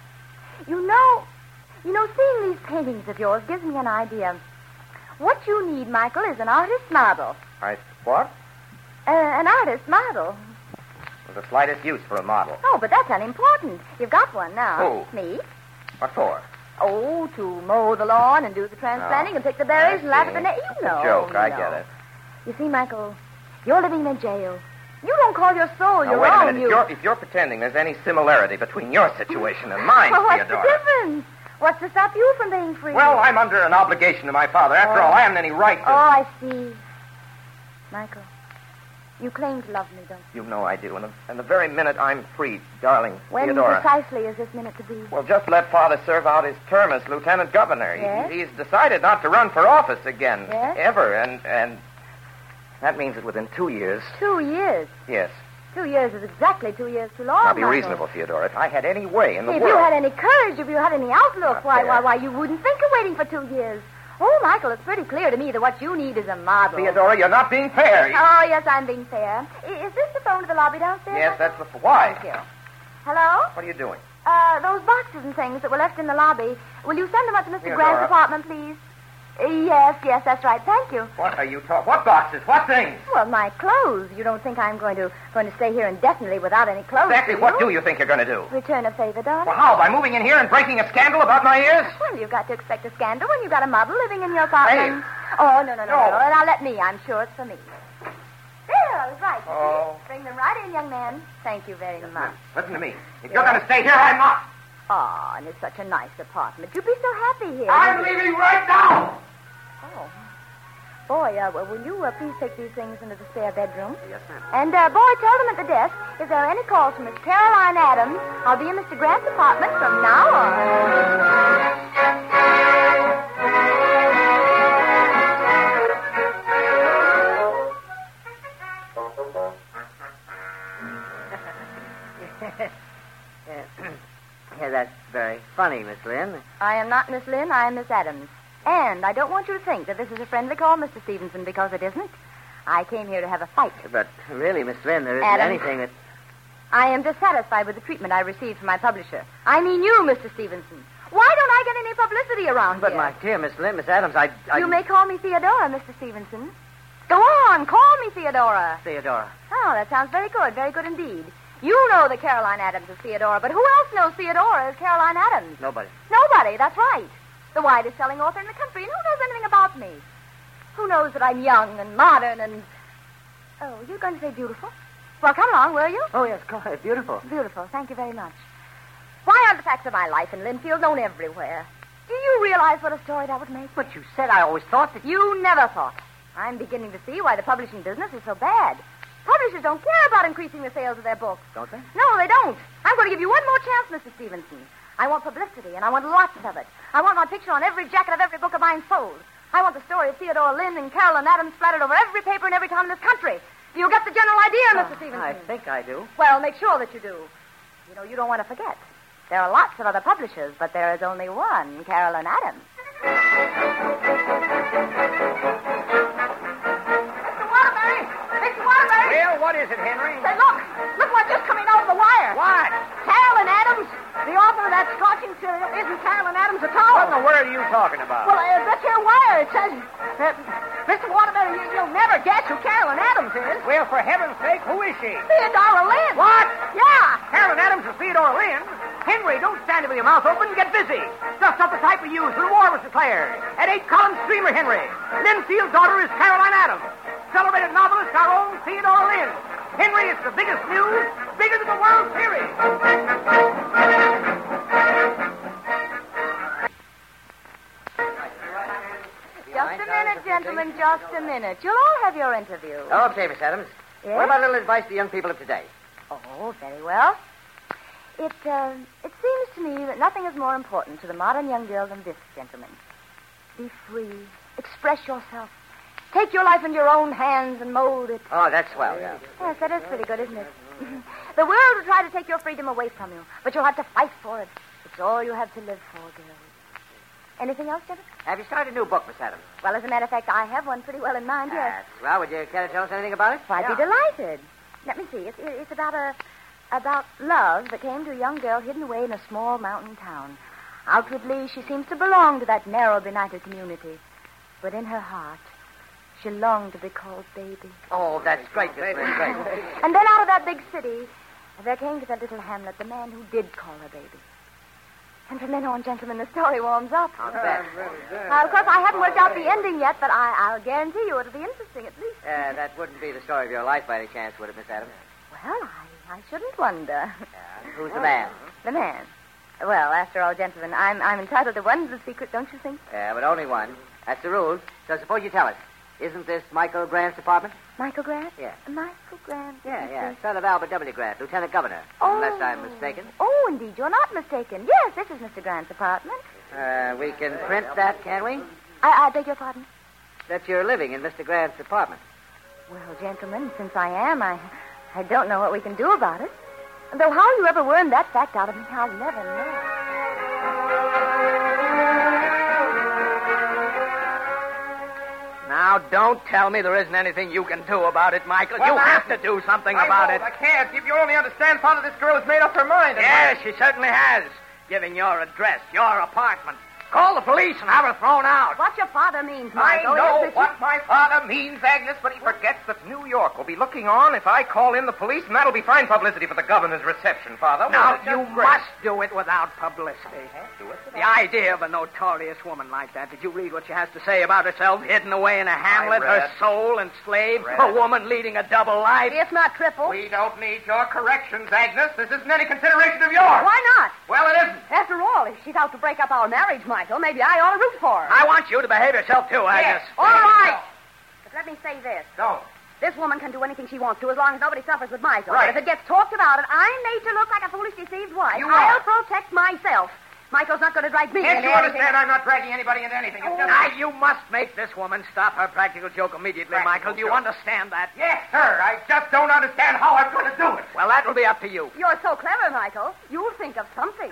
E: you know, you know, seeing these paintings of yours gives me an idea. What you need, Michael, is an artist model.
B: I... What?
E: Uh, an artist model.
B: With the slightest use for a model.
E: Oh, but that's unimportant. You've got one now.
B: Who?
E: Me.
B: What for?
E: Oh, to mow the lawn and do the transplanting
B: Oh,
E: and pick the berries
B: I
E: and laugh at
B: see.
E: the net. You
B: It's
E: know.
B: a joke.
E: you
B: I
E: know.
B: get it.
E: You see, Michael, you're living in a jail. You don't call your soul
B: Now,
E: your
B: wait a
E: own.
B: minute.
E: You...
B: If you're, if you're pretending there's any similarity between your situation and mine,
E: Well, what's
B: Theodora...
E: the difference? What's to stop you from being free?
B: Well, I'm under an obligation to my father. After
E: Oh.
B: all, I haven't any right to...
E: Oh, I see. Michael, you claim to love me, don't you?
B: You know I do. And the, and the very minute I'm free, darling,
E: When
B: Theodora...
E: precisely is this minute to be?
B: Well, just let Father serve out his term as lieutenant governor. He-
E: Yes?
B: He's decided not to run for office again.
E: Yes?
B: Ever. And, and that means that within two years...
E: Two years.
B: Yes.
E: Two years is exactly two years too long,
B: Now, be
E: Michael.
B: reasonable, Theodora. If I had any way in the
E: If
B: world...
E: you had any courage, if you had any outlook,
B: Not
E: why,
B: fair.
E: why, why, you wouldn't think of waiting for two years. Oh, Michael, it's pretty clear to me that what you need is a model.
B: Theodora, you're not being fair.
E: Oh, yes, I'm being fair. I- Is this the phone to the lobby downstairs?
B: Yes,
E: Michael?
B: that's the... Why?
E: Thank you. Hello?
B: What are you doing?
E: Uh, those boxes and things that were left in the lobby. Will you send them up to Mister
B: Theodora.
E: Grant's apartment, please? Uh, yes, yes, that's right. Thank you.
B: What are you talking... What boxes? What things?
E: Well, my clothes. You don't think I'm going to going to stay here indefinitely without any clothes,
B: Exactly
E: do
B: what
E: you?
B: do you think you're going to do?
E: Return a favor, darling.
B: Well, how? By moving in here and breaking a scandal about my ears?
E: Well, you've got to expect a scandal when you've got a model living in your apartment.
B: Hey.
E: Oh, no, no, no,
B: No.
E: no, no. Now let me. I'm sure it's for me. There, I was right. you
B: Oh.
E: see. Bring them right in, young man. Thank you very much.
B: Listen to me. If you're going to stay here, I'm not.
E: Oh, and it's such a nice apartment. You'd be so happy here.
F: I'm leaving right now.
E: Oh. Boy, uh, well, will you uh, please take these things into the spare bedroom?
B: Yes, ma'am.
E: And, uh, boy, tell them at the desk, if there are any calls from Miss Caroline Adams, I'll be in Mister Grant's apartment from now on.
G: Yeah, that's very funny, Miss Lynn.
E: I am not Miss Lynn, I am Miss Adams. And I don't want you to think that this is a friendly call, Mister Stevenson, because it isn't. I came here to have a fight.
G: But really, Miss Lynn, there isn't
E: Adams.
G: anything that...
E: I am dissatisfied with the treatment I received from my publisher. I mean you, Mister Stevenson. Why don't I get any publicity around
G: But,
E: here?
G: my dear Miss Lynn, Miss Adams, I... I...
E: You may call me Theodora, Mister Stevenson. Go on, call me Theodora.
G: Theodora.
E: Oh, that sounds very good, very good indeed. You know that Caroline Adams is Theodora, but who else knows Theodora as Caroline Adams?
G: Nobody.
E: Nobody, that's right. The widest selling author in the country, and who knows anything about me? Who knows that I'm young and modern and... Oh, you're going to say beautiful? Well, come along, will you?
G: Oh, yes, go ahead. Beautiful.
E: Beautiful, thank you very much. Why aren't the facts of my life in Linfield known everywhere? Do you realize what a story that would make?
G: But you said I always thought that...
E: You never thought. I'm beginning to see why the publishing business is so bad. Publishers don't care about increasing the sales of their books.
G: Don't they?
E: No, they don't. I'm going to give you one more chance, Mister Stevenson. I want publicity, and I want lots of it. I want my picture on every jacket of every book of mine sold. I want the story of Theodore Lynn and Carolyn Adams splattered over every paper in every town in this country. Do you get the general idea, Mister Stevenson?
G: I think I do.
E: Well, make sure that you do. You know, you don't want to forget. There are lots of other publishers, but there is only one Carolyn Adams.
F: Well, what is it, Henry?
C: Say, look. Look what's just coming over the wire.
F: What?
C: Carolyn Adams, the author of that scorching serial, isn't Carolyn Adams at all.
F: What in the world are you talking about?
C: Well, uh, that's your wire. It says, uh, Mister Waterbury, you, you'll never guess who Carolyn Adams is.
F: Well, for heaven's sake, who is she?
C: Theodora Lynn.
F: What?
C: Yeah.
F: Carolyn Adams is Theodore Lynn? Henry, don't stand there with your mouth open. Get busy. Just up the type we used when war was declared. An eight-column streamer, Henry. Linfield's daughter is Caroline Adams. Celebrated novelist, our own Theodore Lynn. Henry, it's the biggest news, bigger than the World Series.
E: Just a minute, gentlemen, just a minute. You'll all have your interview.
G: Okay, Miss Adams.
E: Yes?
G: What about a little advice to young people of today?
E: Oh, very well. It, uh, it seems to me that nothing is more important to the modern young girl than this, gentlemen. Be free. Express yourself. Take your life in your own hands and mold it.
G: Oh, that's swell, yeah.
E: Yes, that is pretty good, isn't it? The world will try to take your freedom away from you, but you'll have to fight for it. It's all you have to live for, girls. Anything else, gentlemen?
G: Have you started a new book, Miss Adams?
E: Well, as a matter of fact, I have one pretty well in mind, yes.
G: That's swell. Would you care to tell us anything about it?
E: I'd
G: Yeah.
E: be delighted. Let me see. It's, it's about a about love that came to a young girl hidden away in a small mountain town. Outwardly, she seems to belong to that narrow, benighted community. But in her heart, she longed to be called baby.
G: Oh, that's great, Miss Lynn. Great.
E: And then out of that big city, there came to that little hamlet the man who did call her baby. And from then on, gentlemen, the story warms up.
G: I'll bet.
E: Uh, of course, I haven't worked out the ending yet, but I, I'll guarantee you it'll be interesting, at least.
G: Uh, that wouldn't be the story of your life by any chance, would it, Miss Adams?
E: Well, I, I shouldn't wonder.
G: Yeah. Who's the man?
E: The man. Well, after all, gentlemen, I'm, I'm entitled to one little secret, don't you think?
G: Yeah, but only one. That's the rule. So suppose you tell us. Isn't this Michael Grant's apartment?
E: Michael Grant?
G: Yeah.
E: Michael Grant.
G: Yeah, yeah. Son of Albert W. Grant, Lieutenant Governor.
E: Oh.
G: Unless I'm mistaken.
E: Oh, indeed, you're not mistaken. Yes, this is Mister Grant's apartment.
G: Uh, we can print that, can't we?
E: I, I beg your pardon?
G: That you're living in Mister Grant's apartment.
E: Well, gentlemen, since I am, I, I don't know what we can do about it. Though how you ever wormed that fact out of me, I'll never know.
H: Now, don't tell me there isn't anything you can do about it, Michael.
F: Well,
H: you
F: I-
H: have to do something
F: I
H: about
F: won't.
H: it.
F: I can't. If you only understand, Father, this girl has made up her mind.
H: Yes, she certainly has. Giving your address, your apartment. Call the police and have her thrown out.
C: What your father means,
F: I
C: Michael.
F: know
C: is that
F: what my father means, Agnes, but he forgets that New York will be looking on if I call in the police, and that'll be fine publicity for the governor's reception, Father.
H: Now,
F: Well, it's
H: you
F: just great.
H: must do it without publicity.
F: Do it.
H: The idea of a notorious woman like that. Did you read what she has to say about herself, hidden away in a hamlet,
F: read.
H: her soul enslaved,
F: Read.
H: a woman leading a double life?
C: if not triple?
F: We don't need your corrections, Agnes. This isn't any consideration of yours.
C: Why not?
F: Well, it isn't.
C: Eh, she's out to break up our marriage, Michael, maybe I ought to root for her.
H: I want you to behave yourself, too, Agnes.
C: All right. But let me say this.
H: Don't.
C: This woman can do anything she wants to as long as nobody suffers with Michael.
H: Right.
C: But if it gets talked about it, I'm made to look like a foolish, deceived wife.
H: You
C: I'll
H: are.
C: protect myself. Michael's not going to drag me
H: Can't
C: into
H: you
C: anything.
H: understand I'm not dragging anybody into anything? It's just... Now, you must make this woman stop her practical joke immediately,
B: Practical
H: Michael. Do you
B: joke.
H: understand that?
B: Yes, sir. I just don't understand how I'm going to do it.
H: Well, that will be up to you.
C: You're so clever, Michael. You'll think of something.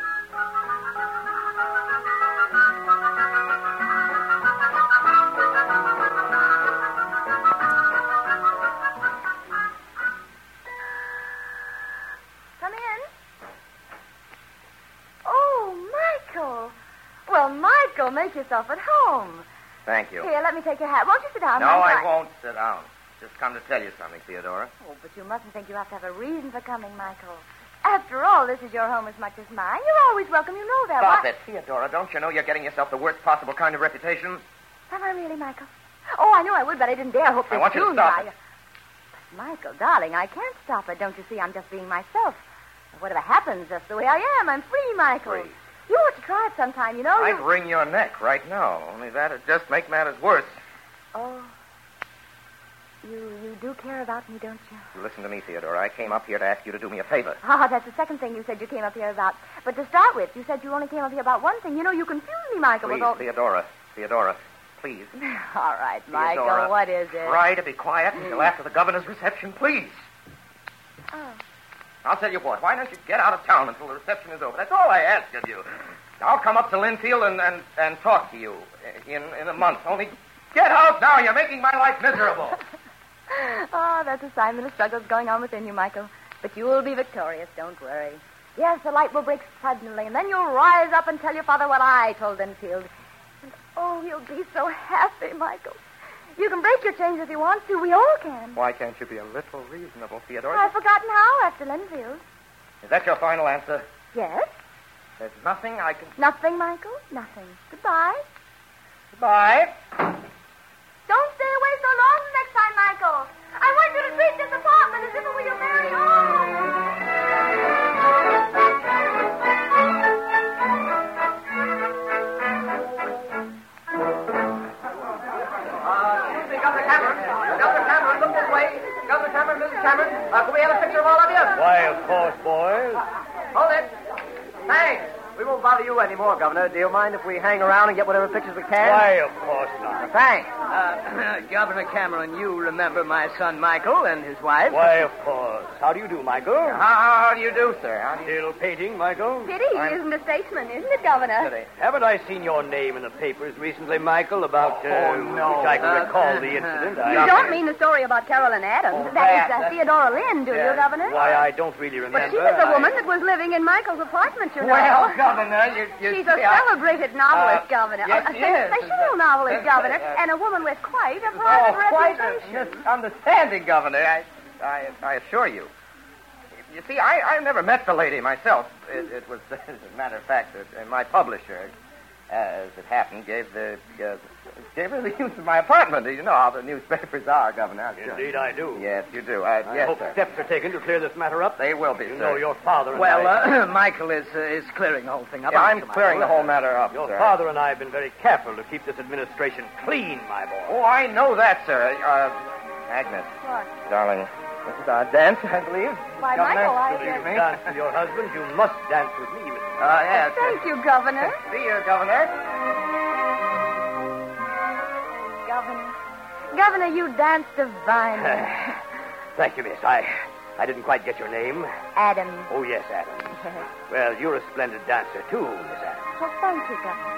E: Come in. Oh, Michael. Well, Michael, make yourself at home.
B: Thank you.
E: Here, let me take your hat. Won't you sit down?
B: No,
E: I'm
B: I
E: fine.
B: won't sit down. Just come to tell you something, Theodora.
E: Oh, but you mustn't think you have to have a reason for coming, Michael. After all, this is your home as much as mine. You're always welcome. You know that.
B: Stop
E: Why-
B: it, Theodora. Don't you know you're getting yourself the worst possible kind of reputation?
E: Am I really, Michael? Oh, I knew I would, but I didn't dare hope
B: I
E: this
B: want you to
E: soon.
B: stop
E: I-
B: it.
E: But, Michael, darling, I can't stop it. Don't you see? I'm just being myself. Whatever happens, just the way I am. I'm free, Michael.
B: Free.
E: You ought to try it sometime, you know.
B: I'd
E: You...
B: wring your neck right now. Only that'd just make matters worse.
E: Oh. You you do care about me, don't you?
B: Listen to me, Theodora. I came up here to ask you to do me a favor.
E: Ah, that's the second thing you said you came up here about. But to start with, you said you only came up here about one thing. You know, you confuse me, Michael,
B: Please,
E: with all...
B: Theodora. Theodora, please.
E: All right, Michael,
B: Theodora,
E: what is it?
B: Try to be quiet until after the governor's reception, please.
E: Oh.
B: I'll tell you what. Why don't you get out of town until the reception is over? That's all I ask of you. I'll come up to Linfield and, and, and talk to you in, in a month. Only get out now. You're making my life miserable.
E: Oh, that's a sign that a struggle's going on within you, Michael. But you will be victorious, don't worry. Yes, the light will break suddenly, and then you'll rise up and tell your father what I told Linfield. And, oh, he'll be so happy, Michael. You can break your chains if you want to. We all can.
B: Why can't you be a little reasonable, Theodora?
E: I've forgotten how after Linfield.
B: Is that your final answer?
E: Yes?
B: There's nothing I can...
E: Nothing, Michael? Nothing. Goodbye.
B: Goodbye.
E: Don't stay away so long the next time, Michael. I want you to treat this apartment as if it were your very own.
H: Excuse me, Governor Cameron. Governor Cameron, look this way. Governor Cameron, Missus Cameron, uh, can we have a picture of all of you?
I: Why, of course, boys.
H: Hold it. Thanks. We won't bother you anymore, Governor. Do you mind if we hang around and get whatever pictures we can?
I: Why, of course not.
H: Thanks. Uh, Governor Cameron, you remember my son Michael and his wife?
I: Why, of course. How do you do, Michael?
B: How, how do you do, sir? How do you...
I: Still painting, Michael?
C: Pity he isn't a statesman, isn't it, Governor?
B: Today.
I: Haven't I seen your name in the papers recently, Michael, about, uh,
B: Oh, no.
I: which I can
H: Uh,
I: recall the incident?
C: You
I: I...
C: don't mean the story about Carolyn Adams.
B: Oh,
C: that
B: that-
C: is uh,
B: that-
C: Theodora Lynn, do you,
B: Yeah.
C: Governor?
I: Why, I don't really remember.
C: But she was the
I: I-
C: woman that was living in Michael's apartment, you know.
B: Well, Governor, you... you
C: She's a
B: see, I-
C: celebrated novelist,
B: Uh,
C: Governor.
B: yes,
C: a
B: she is.
C: sensational novelist, Governor.
B: Uh,
C: And a woman with quite a
B: Oh,
C: private
B: quite
C: reputation.
B: a misunderstanding, Governor. I, I, I assure you. You see, I, I never met the lady myself. It, it was, as a matter of fact, that uh, my publisher, as it happened, gave the uh, gave her the use of my apartment. You know how the newspapers are, Governor. I'm sure.
I: Indeed, I do.
B: Yes, you do. I,
I: I
B: yes,
I: hope
B: sir.
I: steps are taken to clear this matter up.
B: They will be,
I: You
B: sir.
I: know your father and
H: Well,
I: I...
H: uh, Michael is uh, is clearing the whole thing up.
B: Yeah,
H: aren't
B: I'm
H: you,
B: clearing the
H: Michael?
B: whole matter up,
I: Your
B: sir.
I: father and I have been very careful to keep this administration clean, my boy.
B: Oh, I know that, sir. Uh, Agnes,
C: What?
B: darling, this is our dance, I believe.
C: Why,
B: Governor,
C: Michael, I...
B: excuse
I: You
B: me.
I: dance with your husband, you must dance with me, Mister
B: Uh, yes.
C: Thank you, Governor.
B: See you, Governor.
E: Governor. Governor, you dance divinely.
I: Thank you, miss. I, I didn't quite get your name.
E: Adam.
I: Oh, yes, Adams. Well, you're a splendid dancer, too, Miss Adams.
E: Well, thank you, Governor.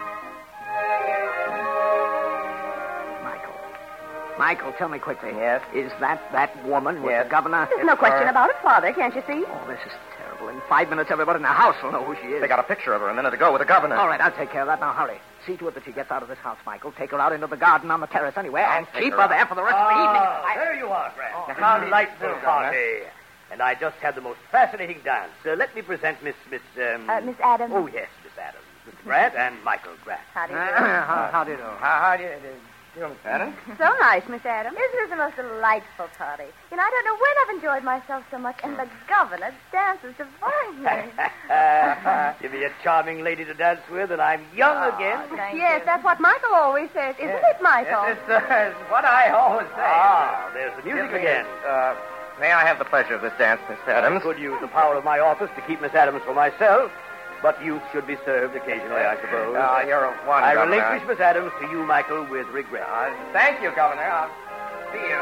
H: Michael. Michael, tell me quickly.
B: Yes?
H: Is that that woman with
B: Yes.
H: the governor?
C: There's no question
B: her.
C: about it, Father. Can't you see?
H: Oh, this is terrible. In five minutes, everybody in the house will know who she is.
B: They got a picture of her a minute ago with the governor.
H: All right, I'll take care of that. Now, hurry. See to it that she gets out of this house, Michael. Take her out into the garden on the terrace anywhere, and
B: take
H: keep
B: her
H: her there
B: out.
H: for the rest of the evening.
I: Ah,
H: I-
I: there you are, Grant.
B: Oh,
I: A
B: how do you
I: delightful
B: do, Governor?
I: party. And I just had the most fascinating dance. Uh, let me present Miss, Miss, um...
E: Uh, Miss Adams.
I: Oh, yes, Miss Adams. Mister Grant and Michael Grant.
E: How do you do?
H: how, how do you do?
B: How, how do you... You know, Miss Adams?
C: So nice, Miss Adams.
E: Isn't this the most delightful party? You know, I don't know when I've enjoyed myself so much, and the governor dances divinely.
I: Give me a charming lady to dance with, and I'm young
E: Oh,
I: again.
E: thank
C: Yes,
E: you.
C: that's what Michael always says, isn't it, Michael?
B: Yes, it's, uh, it's what I always say.
I: Ah, there's the music
B: Give me
I: again.
B: a- Uh, may I have the pleasure of this dance, Miss Adams?
I: I could use the power of my office to keep Miss Adams for myself, but youth should be served occasionally, I suppose.
B: Ah, you're a wonder.
I: I relinquish Miss Adams to you, Michael, with regret.
B: Uh, thank you, Governor. I'll see you.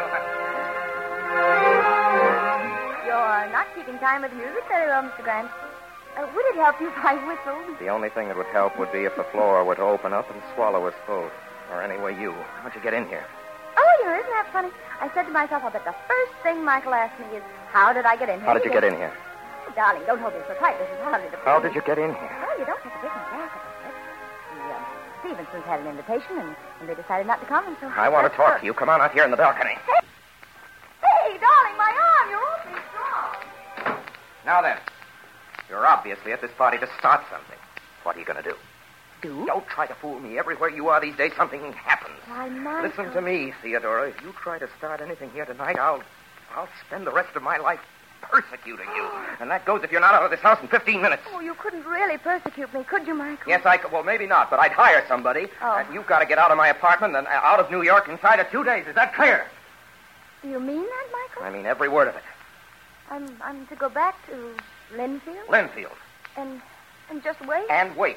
E: You're not keeping time with the music very well, Mister Grant. Uh, would it help you if I whistled?
B: The only thing that would help would be if the floor were to open up and swallow us both. Or anyway, you. How'd you get in here?
E: Oh, you know, isn't that funny? I said to myself, I bet the first thing Michael asked me is, how did I get in here?
B: How did you get in here?
E: Oh, darling, don't hold me so tight. This is hardly the
B: How did you get in here?
E: Well, you don't have to take me back about it. The, um, Stevensons had an invitation, and, and they decided not to come, and so...
B: I want to talk to you. Come on out here in the balcony.
E: Hey, darling, my arm, you're awfully strong.
B: Now then, you're obviously at this party to start something. What are you going to do?
E: Do?
B: Don't try to fool me. Everywhere you are these days, something happens.
E: Why, Michael...
B: Listen to me, Theodora. If you try to start anything here tonight, I'll, I'll spend the rest of my life persecuting you. And that goes if you're not out of this house in fifteen minutes.
E: Oh, you couldn't really persecute me, could you, Michael?
B: Yes, I could. Well, maybe not, but I'd hire somebody.
E: Oh.
B: And you've got to get out of my apartment and uh, out of New York inside of two days. Is that clear?
E: Do you mean that, Michael?
B: I mean every word of it.
E: I'm, I'm to go back to Linfield?
B: Linfield.
E: And, and just wait?
B: And wait.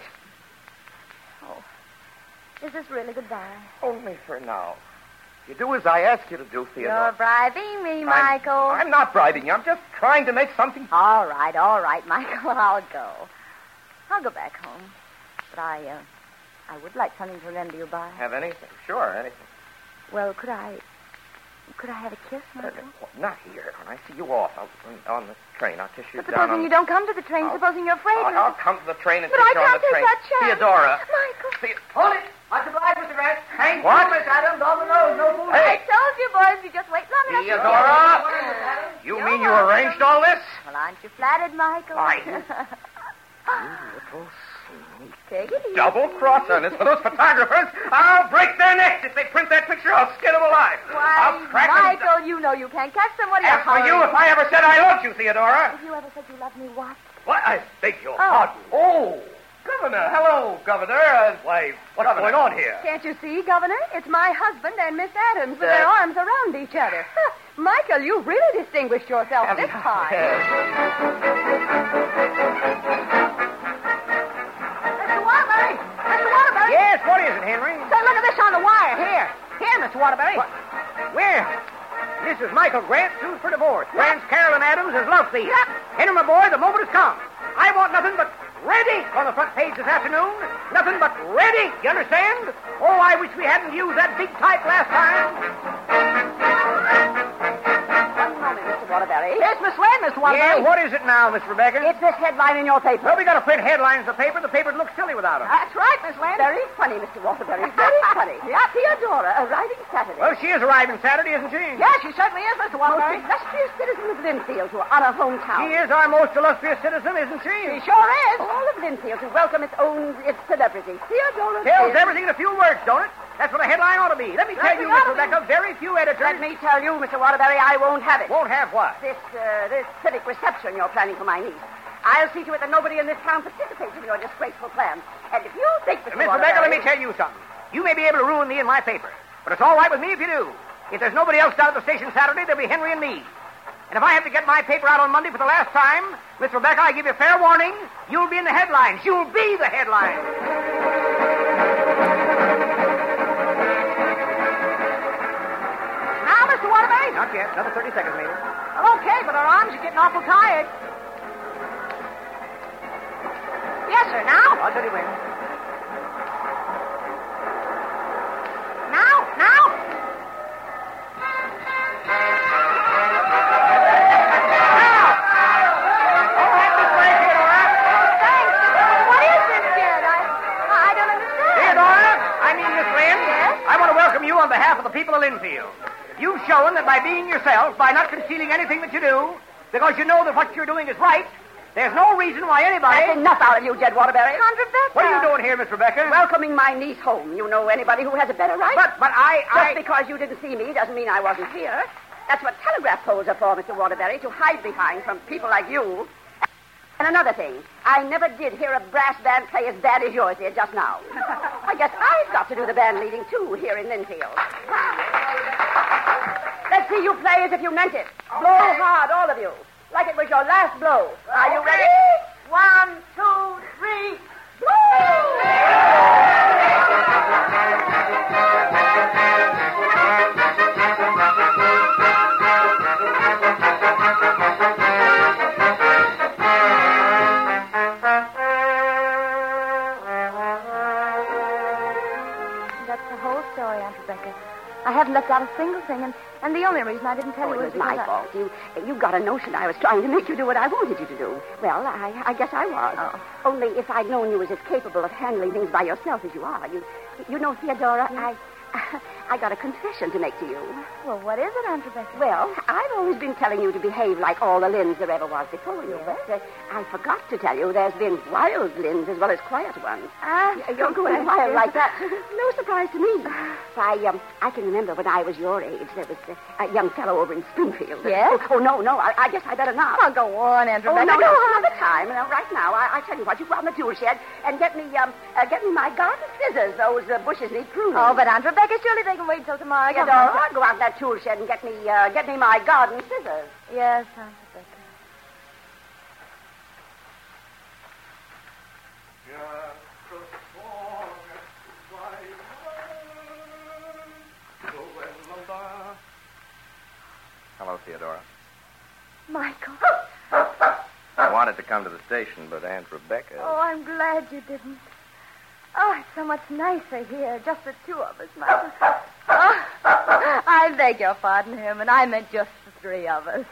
E: Oh. Is this really goodbye?
B: Only for now. You do as I ask you to do, Theodora.
E: You're bribing me,
B: I'm-
E: Michael.
B: I'm not bribing you. I'm just trying to make something...
E: All right, all right, Michael. I'll go. I'll go back home. But I, uh, I would like something to remember you by.
B: Have anything? Sure, anything.
E: Well, could I, could I have a kiss,
B: Uh,
E: Michael?
B: not here. When I see you off, I'll, on the train, I'll kiss you
E: But
B: down
E: supposing
B: on...
E: you don't come to the train,
B: I'll-
E: supposing you're afraid.
B: I'll,
E: Michael.
B: I'll come to the train and
E: But
B: kiss
E: I
B: you on
E: can't
B: the
E: take
B: train.
E: that chance.
B: Theodora.
E: Michael.
B: The-
H: Hold it. Much obliged, Mister Grant. Thank
B: What?
H: you, Miss Adams. On the nose. No fooling.
B: Hey.
E: I told you, boys, you just wait long enough. to-
B: Theodora! You mean you arranged all this?
E: Well, aren't you flattered, Michael?
B: I- You little sneak.
E: Take it easy.
B: Double cross on this for those photographers. I'll break their necks. If they print that picture, I'll skin them alive. I'll
E: Why,
B: crack them.
E: Michael, you know you can't catch them. What are you
B: As for you, if I ever said I loved you, Theodora.
E: If you ever said you loved me, what?
I: What? I beg your
E: Oh.
I: pardon.
B: Oh, Governor. Hello, Governor. Uh,
I: Why, what's
B: Governor.
I: going on here?
C: Can't you see, Governor? It's my husband and Miss Adams with
B: Uh,
C: their arms around each other. Huh. Michael, you really distinguished yourself this time.
F: Mister Waterbury! Mister Waterbury! Yes, what is it, Henry? Say, look at this on the wire. Here. Here, Mister Waterbury. What? Where? This is Michael Grant, sued for divorce. Grant's Carolyn Adams is love thief. Yep. Henry, my boy, the moment has come. I want nothing but ready on the front page this afternoon. Nothing but ready. You understand? Oh, I wish we hadn't used that big type last time.
C: One moment, Mister Waterbury.
F: Yes, Miss Lynn, Mister Waterbury. Yeah, what is it now, Miss Rebecca?
C: It's this headline in your paper.
F: Well, we got to print headlines in the paper. The paper looks silly without them.
C: That's right, Miss Lynn. Very funny, Mister Waterbury. Very funny. Yeah, Theodora arriving Saturday.
F: Well, she is arriving Saturday, isn't she?
C: Yeah, she certainly is, Mister Waterbury. Most illustrious citizen of Linfield to honor hometown.
F: She is our most illustrious citizen, isn't she?
C: She sure is. All of Linfield to welcome its own its celebrity. Theodora
F: Tells
C: is...
F: everything in a few words, don't it? That's what a headline ought to be. Let me tell
C: Let
F: you,
C: me
F: Miss
C: ought to be.
F: Rebecca, very few editors...
C: Let me tell you, Mister Waterbury, I won't have it.
F: Won't have what?
C: This, uh, this civic reception you're planning for my niece. I'll see to it that nobody in this town participates in your disgraceful plan. And if you think, Mister
F: Miss
C: Waterbury...
F: Rebecca, let me tell you something. You may be able to ruin me in my paper, but it's all right with me if you do. If there's nobody else down at the station Saturday, there'll be Henry and me. And if I have to get my paper out on Monday for the last time, Miss Rebecca, I give you fair warning, you'll be in the headlines. You'll be the headlines. Now, Mister Waterbury? Not yet. Another thirty seconds, maybe. Okay, but our arms are getting awful tired. Yes, sir. Now? I'll tell you when. Now? Now?
E: What is this, kid? I, I don't understand.
F: Theodora, I mean Miss Lynn.
E: Yes?
F: I want to welcome you on behalf of the people of Linfield. You've shown that by being yourself, by not concealing anything that you do, because you know that what you're doing is right, There's no reason why anybody...
C: That's enough out of you, Jed Waterbury.
E: Aunt Rebecca.
F: What are you doing here, Miss Rebecca?
C: Welcoming my niece home. You know anybody who has a better right?
F: But, but I...
C: Just
F: I...
C: because you didn't see me doesn't mean I wasn't here. That's what telegraph poles are for, Mister Waterbury, to hide behind from people like you. And another thing, I never did hear a brass band play as bad as yours did just now. I guess I've got to do the band leading, too, here in Linfield. Let's see you play as if you meant it. Blow hard, all of you, like it was your last blow. Are you ready? One, two, three, blow!
E: I haven't left out a single thing, and, and the only reason I didn't tell
C: Oh,
E: you
C: it
E: was
C: was my
E: because I-
C: fault. You you got a notion I was trying to make you do what I wanted you to do. Well, I, I guess I was.
E: Oh.
C: Only if I'd known you was as capable of handling things by yourself as you are. You you know, Theodora, I I got a confession to make to you.
E: Well, what is it, Aunt Rebecca?
C: Well, I've always been telling you to behave like all the Lynns there ever was before you.
E: Yes.
C: But uh, I forgot to tell you there's been wild Lynns as well as quiet ones.
E: Ah,
C: You're going wild like that. No surprise to me. I um, I can remember when I was your age, there was uh, a young fellow over in Springfield.
E: Yes?
C: Oh, oh, no, no, I, I guess I better not.
E: Oh, go on, Aunt
C: Oh,
E: Rebecca.
C: no,
E: Go
C: no,
E: on.
C: another time. Now, right now, I, I tell you what, you go out in the tool shed and get me, um, uh, get me my garden scissors. Those uh, bushes need pruning.
E: Oh, but Aunt Rebecca, surely they can wait till tomorrow. Come
C: Theodora,
E: on.
C: go out in that tool shed and get me, uh, get me my garden scissors.
E: Yes, Aunt Rebecca.
B: Hello, Theodora.
E: Michael.
B: I wanted to come to the station, but Aunt Rebecca...
E: Oh, I'm glad you didn't. Oh, it's so much nicer here, just the two of us, Michael. Oh, I beg your pardon, Herman. I meant just the three of us.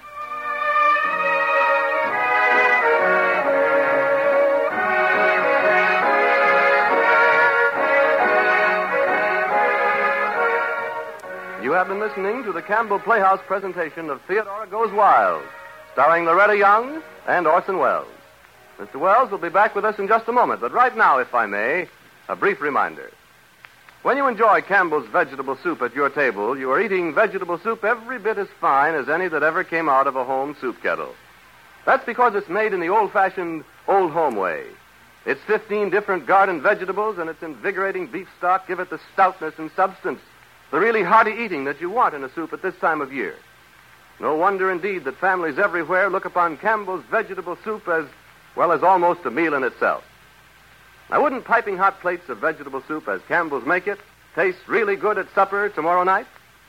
A: You have been listening to the Campbell Playhouse presentation of Theodora Goes Wild, starring Loretta Young and Orson Welles. Mister Wells will be back with us in just a moment, but right now, if I may, a brief reminder. When you enjoy Campbell's vegetable soup at your table, you are eating vegetable soup every bit as fine as any that ever came out of a home soup kettle. That's because it's made in the old-fashioned, old home way. Its fifteen different garden vegetables and its invigorating beef stock give it the stoutness and substance, the really hearty eating that you want in a soup at this time of year. No wonder, indeed, that families everywhere look upon Campbell's vegetable soup as, well, as almost a meal in itself. Now, wouldn't piping hot plates of vegetable soup, as Campbell's make it, taste really good at supper tomorrow night?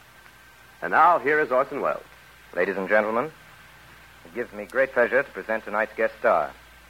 A: And now, here is Orson Welles.
B: Ladies and gentlemen, it gives me great pleasure to present tonight's guest star.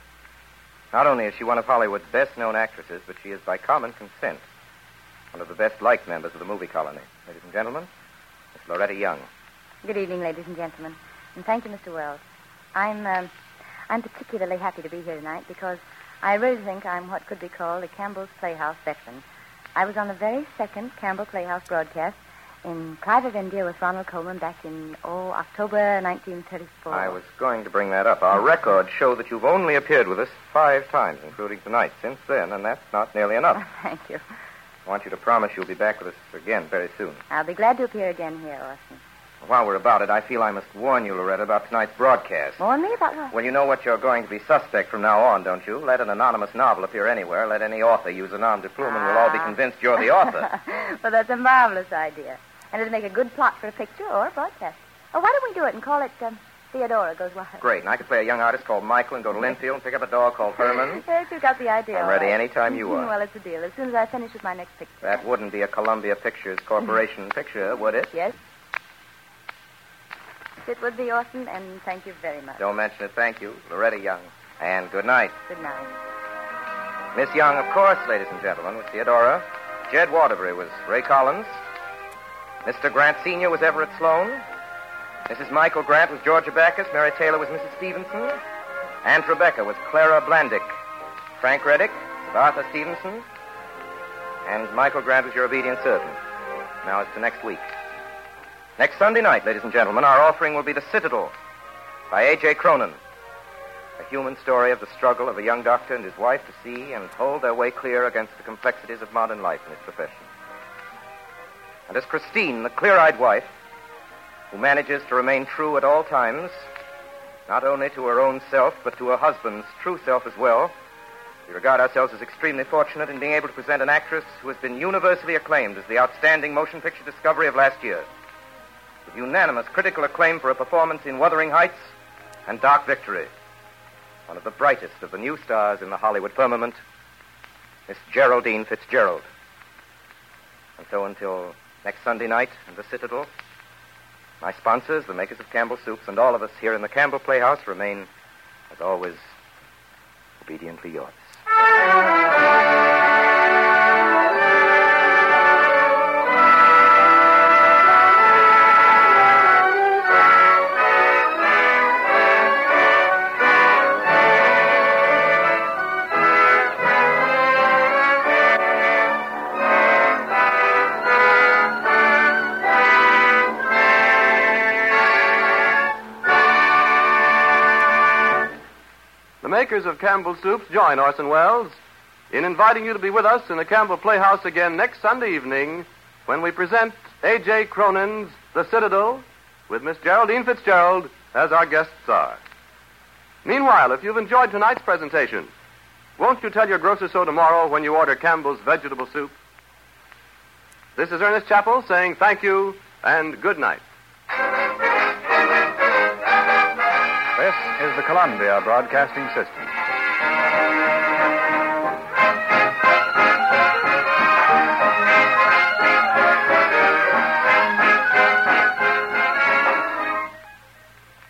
B: Not only is she one of Hollywood's best-known actresses, but she is, by common consent, one of the best-liked members of the movie colony. Ladies and gentlemen, Miss Loretta Young.
E: Good evening, ladies and gentlemen. And thank you, Mister Wells. I'm, um, I'm particularly happy to be here tonight because I really think I'm what could be called a Campbell's Playhouse veteran. I was on the very second Campbell Playhouse broadcast in Private India with Ronald Colman back in, oh, October nineteen thirty-four.
B: I was going to bring that up. Our records show that you've only appeared with us five times, including tonight, since then, and that's not nearly enough.
E: Thank you.
B: I want you to promise you'll be back with us again very soon.
E: I'll be glad to appear again here, Orson.
B: While we're about it, I feel I must warn you, Loretta, about tonight's broadcast.
E: Warn me about what?
B: Well, you know what you're going to be suspect from now on, don't you? Let an anonymous novel appear anywhere. Let any author use a nom de plume, and we'll all be convinced you're the author.
E: Well, that's a marvelous idea. And it'll make a good plot for a picture or a broadcast. Oh, why don't we do it and call it um, Theodora Goes Wild?
B: Great. And I could play a young artist called Michael and go to Linfield and pick up a dog called Herman.
E: Yes, you've got the idea.
B: I'm
E: all
B: ready
E: right.
B: any time you are.
E: Well, it's a deal. As soon as I finish with my next picture.
B: That wouldn't be a Columbia Pictures Corporation picture, would it?
E: Yes. It would be, Orson, and thank you very much.
B: Don't mention it. Thank you. Loretta Young. And good night.
E: Good night.
B: Miss Young, of course, ladies and gentlemen, was Theodora. Jed Waterbury was Ray Collins. Mister Grant Senior was Everett Sloan. Missus Michael Grant was Georgia Backus. Mary Taylor was Missus Stevenson. Aunt Rebecca was Clara Blandick. Frank Reddick was Arthur Stevenson. And Michael Grant was your obedient servant. Now it's to next week. Next Sunday night, ladies and gentlemen, our offering will be The Citadel by A J. Cronin. A human story of the struggle of a young doctor and his wife to see and hold their way clear against the complexities of modern life and its profession. And as Christine, the clear-eyed wife, who manages to remain true at all times, not only to her own self, but to her husband's true self as well, we regard ourselves as extremely fortunate in being able to present an actress who has been universally acclaimed as the outstanding motion picture discovery of last year, with unanimous critical acclaim for a performance in Wuthering Heights and Dark Victory. One of the brightest of the new stars in the Hollywood firmament, Miss Geraldine Fitzgerald. And so until next Sunday night in the Citadel, my sponsors, the makers of Campbell Soups, and all of us here in the Campbell Playhouse remain, as always, obediently yours.
A: The makers of Campbell Soups join Orson Welles in inviting you to be with us in the Campbell Playhouse again next Sunday evening when we present A J. Cronin's The Citadel with Miss Geraldine Fitzgerald as our guest star. Meanwhile, if you've enjoyed tonight's presentation, won't you tell your grocer so tomorrow when you order Campbell's vegetable soup? This is Ernest Chappell saying thank you and good night.
J: This is the Columbia Broadcasting System.